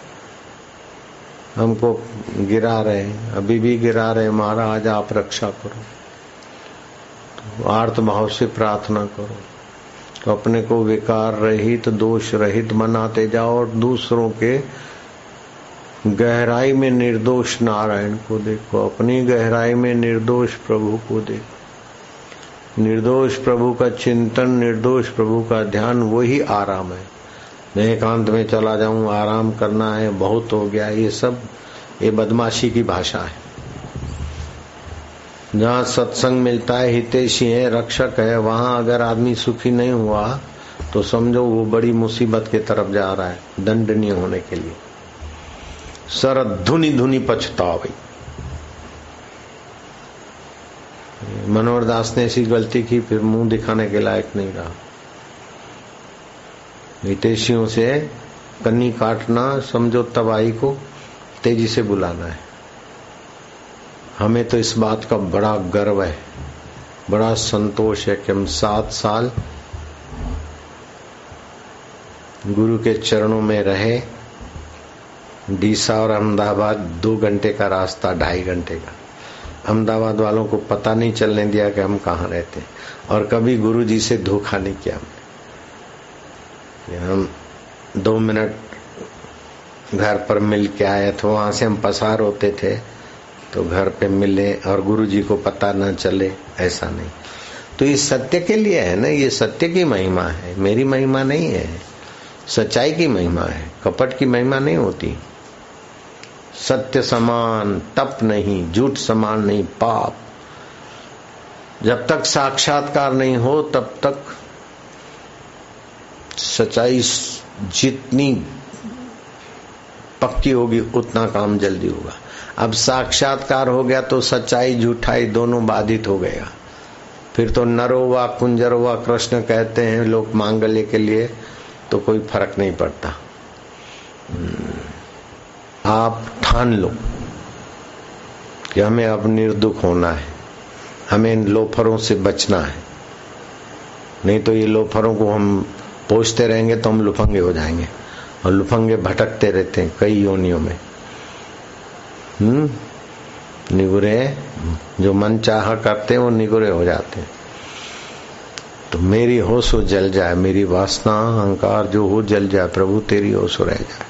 हमको गिरा रहे, अभी भी गिरा रहे। महाराज आप रक्षा करो। तो आर्त भाव से प्रार्थना करो, तो अपने को विकार रहित दोष रहित बनाते जाओ और दूसरों के गहराई में निर्दोष नारायण को देखो, अपनी गहराई में निर्दोष प्रभु को देखो। निर्दोष प्रभु का चिंतन, निर्दोष प्रभु का ध्यान, वही आराम है। मैं एकांत में चला जाऊं, आराम करना है, बहुत हो गया, ये सब ये बदमाशी की भाषा है। जहाँ सत्संग मिलता है, हितैषी है, रक्षक है, वहां अगर आदमी सुखी नहीं हुआ तो समझो वो बड़ी मुसीबत की तरफ जा रहा है, दंडनीय होने के लिए। सर धुनी धुनी पछतावे। मनोहर दास ने ऐसी गलती की, फिर मुंह दिखाने के लायक नहीं रहा। हितैषियों से कन्नी काटना समझो तबाही को तेजी से बुलाना है। हमें तो इस बात का बड़ा गर्व है, बड़ा संतोष है कि हम सात साल गुरु के चरणों में रहे। डीसा और अहमदाबाद दो घंटे का रास्ता, ढाई घंटे का। अहमदाबाद वालों को पता नहीं चलने दिया कि हम कहाँ रहते, और कभी गुरु जी से धोखा नहीं किया हमने। हम दो मिनट घर पर मिल के आए, तो वहां से हम पसार होते थे तो घर पे मिले और गुरु जी को पता न चले, ऐसा नहीं। तो ये सत्य के लिए है ना, ये सत्य की महिमा है, मेरी महिमा नहीं है। सच्चाई की महिमा है, कपट की महिमा नहीं होती। सत्य समान तप नहीं, झूठ समान नहीं पाप। जब तक साक्षात्कार नहीं हो तब तक सच्चाई जितनी पक्की होगी उतना काम जल्दी होगा। अब साक्षात्कार हो गया तो सच्चाई झूठाई दोनों बाधित हो गएगा। फिर तो नरोवा कुंजरवा कृष्ण कहते हैं लोग मांगल्य के लिए, तो कोई फर्क नहीं पड़ता। आप ठान लो कि हमें अब निर्दुख होना है, हमें इन लोफरों से बचना है। नहीं तो ये लोफरों को हम पोषते रहेंगे तो हम लुफंगे हो जाएंगे, और लुफंगे भटकते रहते हैं कई योनियों में। हम्म निगुरे जो मन चाहा करते हैं वो निगुरे हो जाते हैं। तो मेरी होश हो जल जाए, मेरी वासना अहंकार जो हो जल जाए, प्रभु तेरी होश रह जाए।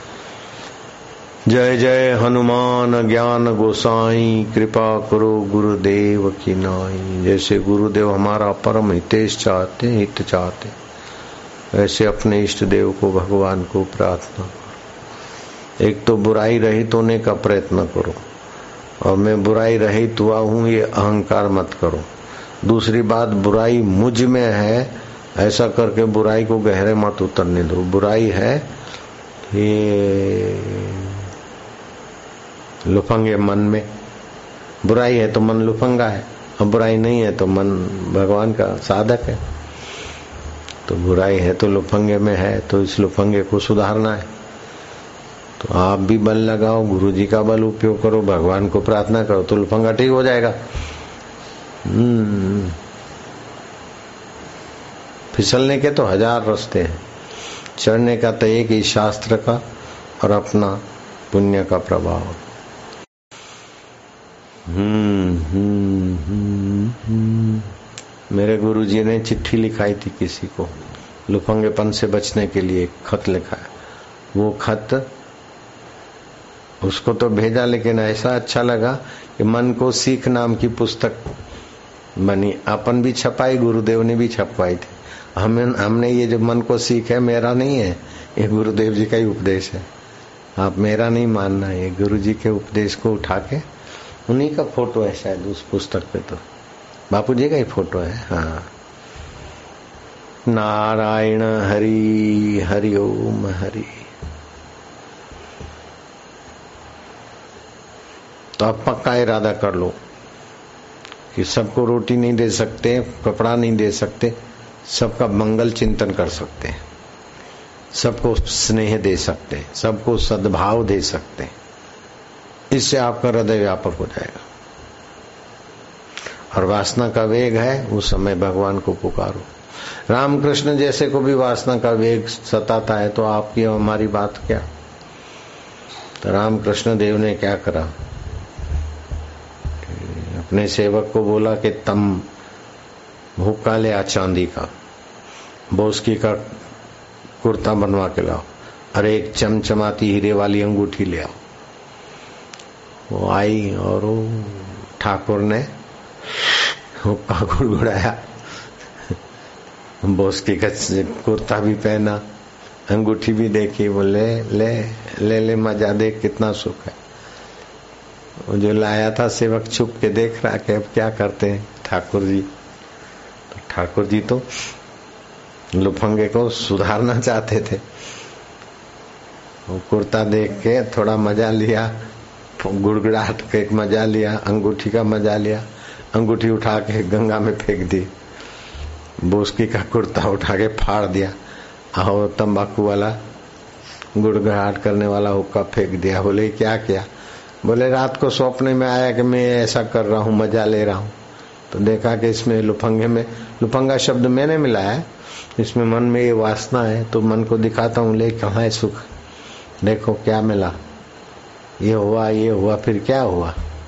जय जय हनुमान ज्ञान गोसाई, कृपा करो गुरुदेव की नाई। जैसे गुरुदेव हमारा परम हितेश चाहते, हित चाहते, ऐसे अपने इष्ट देव को, भगवान को प्रार्थना करो। एक तो बुराई रहित होने का प्रयत्न करो, और मैं बुराई रहित हुआ हूं ये अहंकार मत करो। दूसरी बात, बुराई मुझ में है ऐसा करके बुराई को गहरे मत उतरने दो। बुराई है ये लुफंगे मन में, बुराई है तो मन लुफंगा है, और बुराई नहीं है तो मन भगवान का साधक है। तो बुराई है तो लुफंगे में है, तो इस लुफंगे को सुधारना है। तो आप भी बल लगाओ, गुरु जी का बल उपयोग करो, भगवान को प्रार्थना करो, तो लुफंगा ठीक हो जाएगा। हम्म फिसलने के तो हजार रास्ते हैं, चढ़ने का तो एक ही, शास्त्र का और अपना पुण्य का प्रभाव। हम्म हम्म हम्म हम्म मेरे गुरु जी ने चिट्ठी लिखाई थी किसी को, लुफंगेपन से बचने के लिए खत लिखा है। वो खत उसको तो भेजा, लेकिन ऐसा अच्छा लगा कि मन को सीख नाम की पुस्तक बनी। अपन भी छपाई, गुरुदेव ने भी छपवाई थी। हमें हमने ये जो मन को सीख है, मेरा नहीं है, ये गुरुदेव जी का ही उपदेश है। आप मेरा नहीं मानना, ये गुरु जी के उपदेश को उठा के, उन्हीं का फोटो है शायद उस पुस्तक पे, तो बापू जी का ही फोटो है। हाँ, नारायण हरि हरि ओम हरि। तो आप पक्का इरादा कर लो कि सबको रोटी नहीं दे सकते, कपड़ा नहीं दे सकते, सबका मंगल चिंतन कर सकते हैं, सबको स्नेह दे सकते हैं, सबको सद्भाव दे सकते हैं। इससे आपका हृदय व्यापक हो जाएगा। और वासना का वेग है, उस समय भगवान को पुकारो। रामकृष्ण जैसे को भी वासना का वेग सताता है तो आपकी हमारी बात क्या। तो रामकृष्ण देव ने क्या करा, अपने सेवक को बोला कि तम भूखा ले आ चांदी का, बोस्की का कुर्ता बनवा के लाओ और एक चमचमाती हीरे वाली अंगूठी ले आओ। वो आई और वो ठाकुर ने हुक्का गुड़गुड़ाया, बोस्की का कुर्ता भी पहना, अंगूठी भी देखी, बोले ले ले ले मजा देख कितना सुख है। वो जो लाया था सेवक छुप के देख रहा कि अब क्या करते हैं ठाकुर जी। तो ठाकुर जी तो लुफंगे को सुधारना चाहते थे। वो कुर्ता देख के थोड़ा मजा लिया, गुड़गुड़ाहट का एक मजा लिया, अंगूठी का मजा लिया, अंगूठी उठा के गंगा में फेंक दी, बोस्की का कुर्ता उठा के फाड़ दिया, और तंबाकू वाला गुड़गुड़ाहट करने वाला हुक्का फेंक दिया। बोले क्या किया? बोले रात को सपने में आया कि मैं ऐसा कर रहा हूँ, मजा ले रहा हूँ, तो देखा कि इसमें लुफंगे में, लुफंगा शब्द मैंने मिलाया है, इसमें मन में ये वासना है, तो मन को दिखाता हूँ ले कहाँ है सुख, देखो क्या मिला, ये हुआ ये हुआ, फिर क्या हुआ।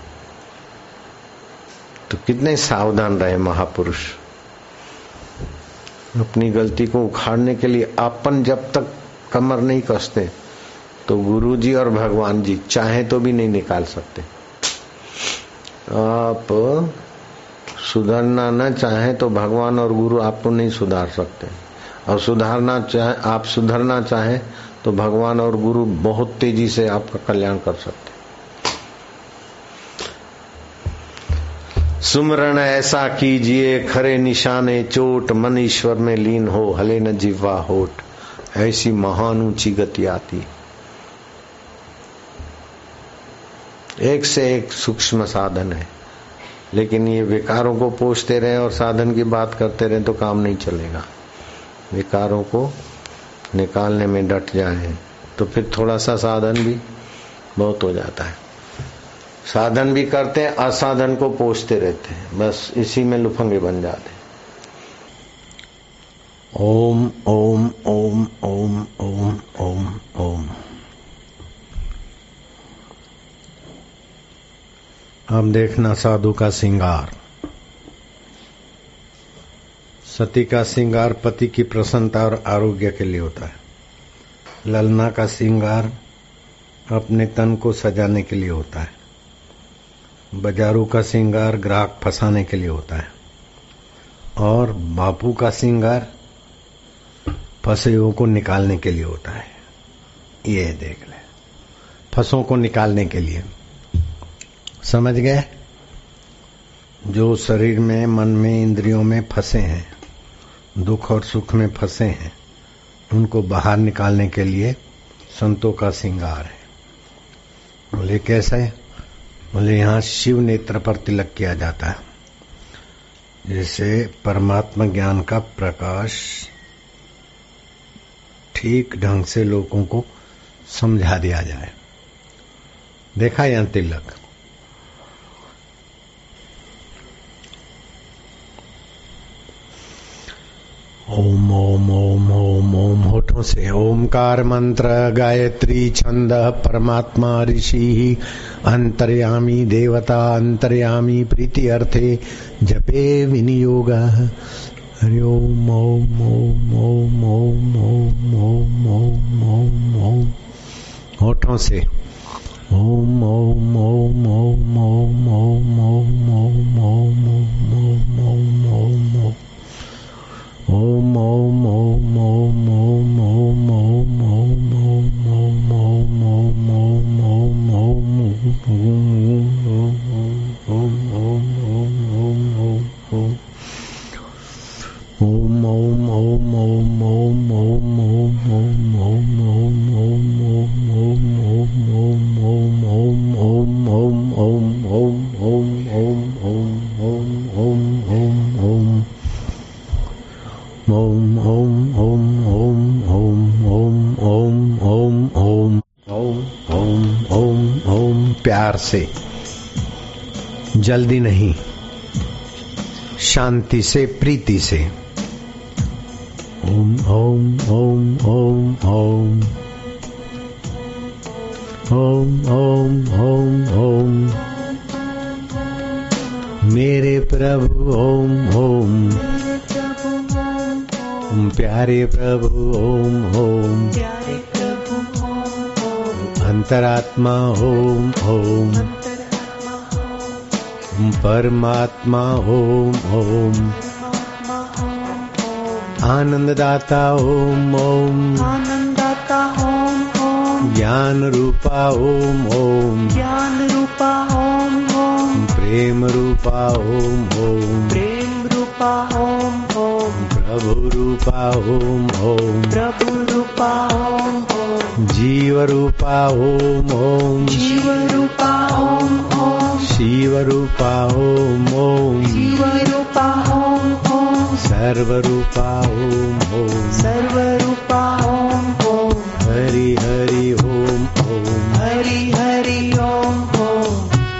तो कितने सावधान रहे महापुरुष। अपनी गलती को उखाड़ने के लिए अपन जब तक कमर नहीं कसते तो गुरुजी और भगवान जी चाहे तो भी नहीं निकाल सकते। आप सुधरना न चाहे तो भगवान और गुरु आपको नहीं सुधार सकते, और सुधारना चाहे आप सुधरना चाहे तो भगवान और गुरु बहुत तेजी से आपका कल्याण कर सकते। सुमरण ऐसा कीजिए खरे निशाने चोट, मन ईश्वर में लीन हो हले न जिह्वा होठ, ऐसी महान ऊंची गति आती। एक से एक सूक्ष्म साधन है, लेकिन ये विकारों को पोषते रहे और साधन की बात करते रहे तो काम नहीं चलेगा। विकारों को निकालने में डट जाए तो फिर थोड़ा सा साधन भी बहुत हो जाता है। साधन भी करते हैं, असाधन को पोषते रहते हैं, बस इसी में लुफंगे बन जाते हैं। ओम ओम ओम ओम ओम ओम ओम। अब देखना साधु का श्रृंगार। सती का श्रृंगार पति की प्रसन्नता और आरोग्य के लिए होता है। ललना का श्रृंगार अपने तन को सजाने के लिए होता है। बाजारू का श्रृंगार ग्राहक फंसाने के लिए होता है। और बापू का श्रृंगार फंसे हुओं को निकालने के लिए होता है। ये देख ले, फंसों को निकालने के लिए। समझ गए? जो शरीर में, मन में, इंद्रियों में फंसे हैं, दुख और सुख में फंसे हैं, उनको बाहर निकालने के लिए संतों का श्रृंगार है। बोले कैसे? बोले यहाँ शिव नेत्र पर तिलक किया जाता है, जैसे परमात्मा ज्ञान का प्रकाश ठीक ढंग से लोगों को समझा दिया जाए। देखा यहाँ तिलक। ओम ओम ओम ओम ओम होठों से ओमकार मंत्र, गायत्री छंद, परमात्मा ऋषि, अंतर्यामी देवता, अंतर्यामी प्रीति अर्थे जपे विनियोग। हरि ओम ओम ओम ओम ओम ओम ओम ओम ओम ओम। होठों से ओम ओम ओम ओम ओम ओम ओम ओम ओम ओम ओम ओम ओम। ओम ओम ओम ओम ओम ओम ओम ओम ओम ओम ओम ओम ओम ओम ओम ओम ओम ओम ओम ओम ओम ओम ओम ओम ओम ओम प्यार से, जल्दी नहीं, शांति से, प्रीति से। ओम ओम ओम ओम ओम ओम ओम ओम ओम मेरे प्रभु ओम ओम, प्यारे प्रभु ओम ओम, अंतरात्मा ओम ओम, परमात्मा ओम ओम, आनंददाता ओम ओम, आनंददाता ओम ओम, ज्ञान रूपा ओम ओम, ज्ञान रूपा ओम ओम, प्रेम रूपा ओम ओम, प्रेम रूपा ओम ओम, प्रभु रूपा ओम ओम, प्रभु रूपा ओम ओम, जीव रूपा ओम ओम, जीव रूपा ओम ओम, शिव रूपा ओम ओम, शिव रूपा ओम ओम, सर्व रूपा ओम ओम, सर्व रूपा ओम ओम, हरि हरि ओम ओम, हरि हरि ओम ओम।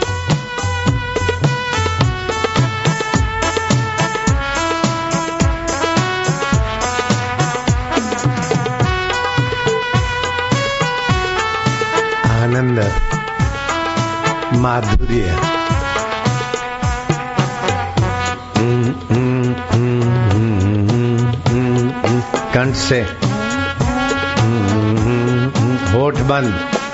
आनंद, माधुर्य, कंठ से, होठ बंद,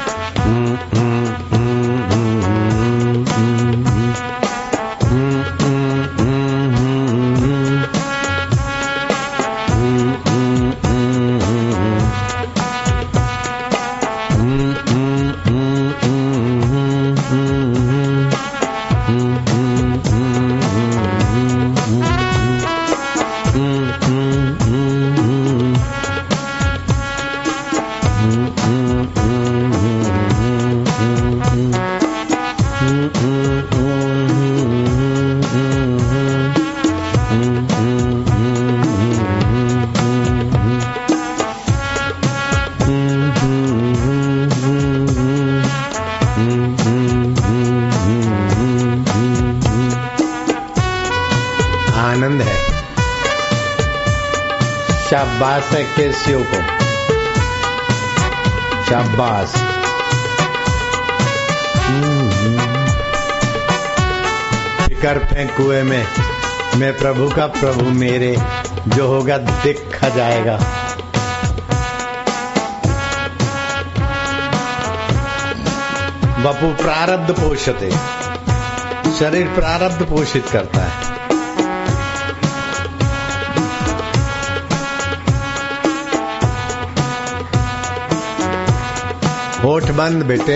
आनंद है। शाबाश है केसियों को, शाबाश। फिकर फेंक कुएं में, मैं प्रभु का प्रभु मेरे, जो होगा देखा जाएगा। बपू प्रारब्ध पोषते, शरीर प्रारब्ध पोषित करता है। होठ बंद बेटे।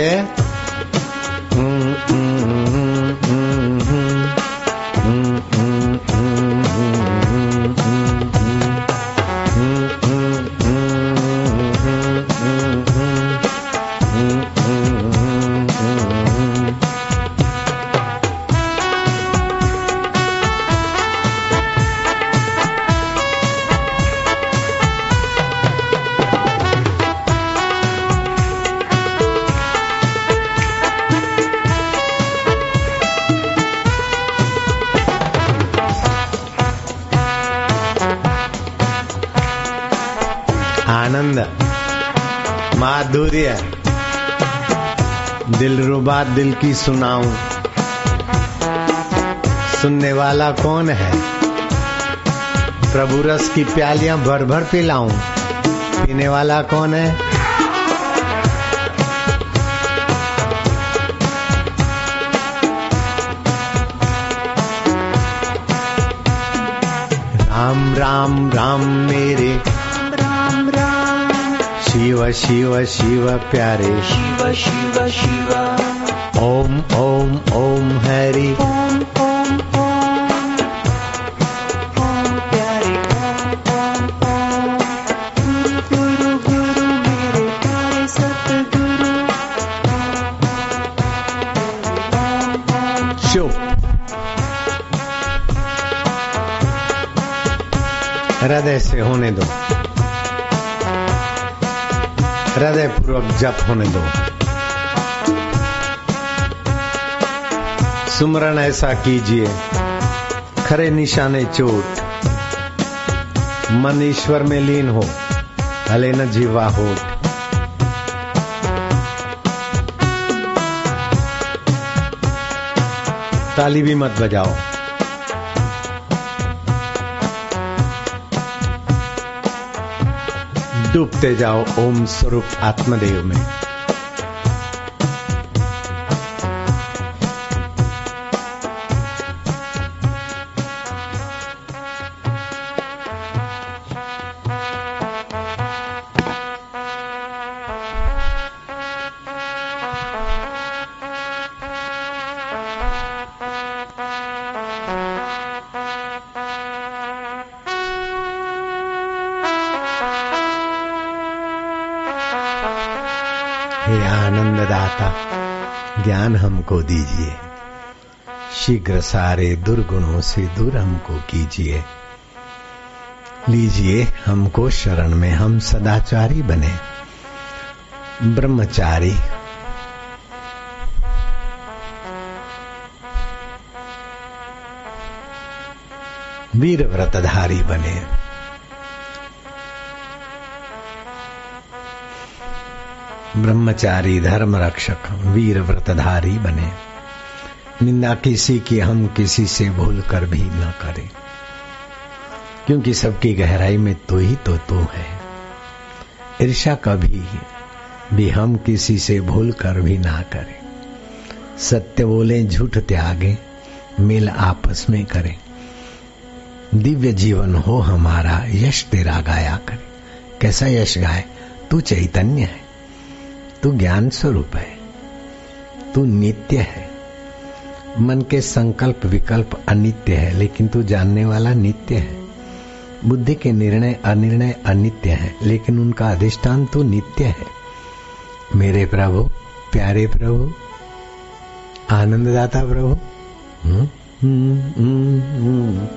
आनंद, माधुर्य, दिलरुबा दिल की सुनाऊं, सुनने वाला कौन है? प्रभु रस की प्यालियां भर भर पिलाऊं, पीने वाला कौन है? राम राम राम मेरे, राम राम, शिव शिव शिव प्यारे, शिव शिव शिव, ओम ओम ओम हरि, ओम ओम ओम, ओम प्यारे, ओम ओम ओम, गुरु गुरु गुरु मेरे प्यारे सतगुरु, ओम ओम। चुप। हृदय से होने दो, हृदय पूर्वक जप होने दो। सुमरन ऐसा कीजिए खरे निशाने चोट, मन ईश्वर में लीन हो हले न जीवा होठ। ताली भी मत बजाओ। डूबते जाओ ओम स्वरूप आत्मदेव में। हे आनंददाता, ज्ञान हमको दीजिए, शीघ्र सारे दुर्गुणों से दूर हमको कीजिए। लीजिए हमको शरण में, हम सदाचारी बने, ब्रह्मचारी, वीर व्रतधारी बने। ब्रह्मचारी, धर्म रक्षक, वीर व्रतधारी बने। निंदा किसी की हम किसी से भूल कर भी न करें, क्योंकि सबकी गहराई में तू ही तो तू है। ईर्ष्या कभी भी हम किसी से भूल कर भी ना करें। सत्य बोले, झूठ त्यागे, मेल आपस में करें। दिव्य जीवन हो हमारा, यश तेरा गाया करे। कैसा यश गाए? तू चैतन्य है, तू ज्ञान स्वरूप है, तू नित्य है। मन के संकल्प विकल्प अनित्य है, लेकिन तू जानने वाला नित्य है। बुद्धि के निर्णय अनिर्णय अनित्य है, लेकिन उनका अधिष्ठान तू नित्य है। मेरे प्रभु, प्यारे प्रभु, आनंददाता प्रभु। हुँ? हुँ, हुँ, हुँ।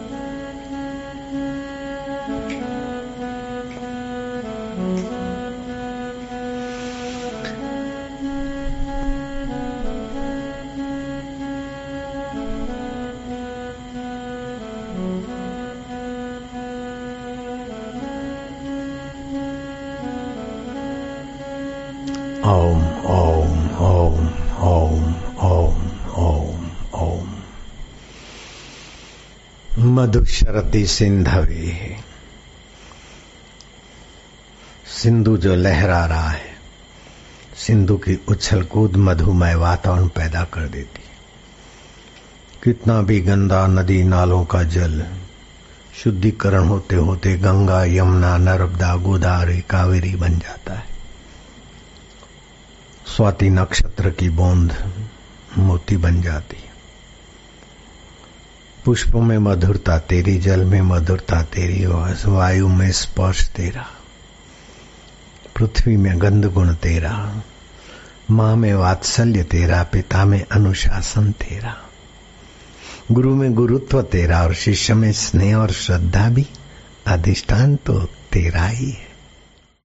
ओम ओम ओम ओम ओम ओम ओम। मधुशरति सिंधवे, सिंधु जो लहरा रहा है, सिंधु की उछल कूद मधुमय वातावरण पैदा कर देती। कितना भी गंदा नदी नालों का जल शुद्धिकरण होते होते गंगा, यमुना, नर्मदा, गोदावरी, कावेरी बन जाता है। स्वाति नक्षत्र की बूंद मोती बन जाती है। पुष्पों में मधुरता तेरी, जल में मधुरता तेरी, वायु में स्पर्श तेरा, पृथ्वी में गंध गुण तेरा, माँ में वात्सल्य तेरा, पिता में अनुशासन तेरा, गुरु में गुरुत्व तेरा और शिष्य में स्नेह और श्रद्धा भी। अधिष्ठान तो तेरा ही है।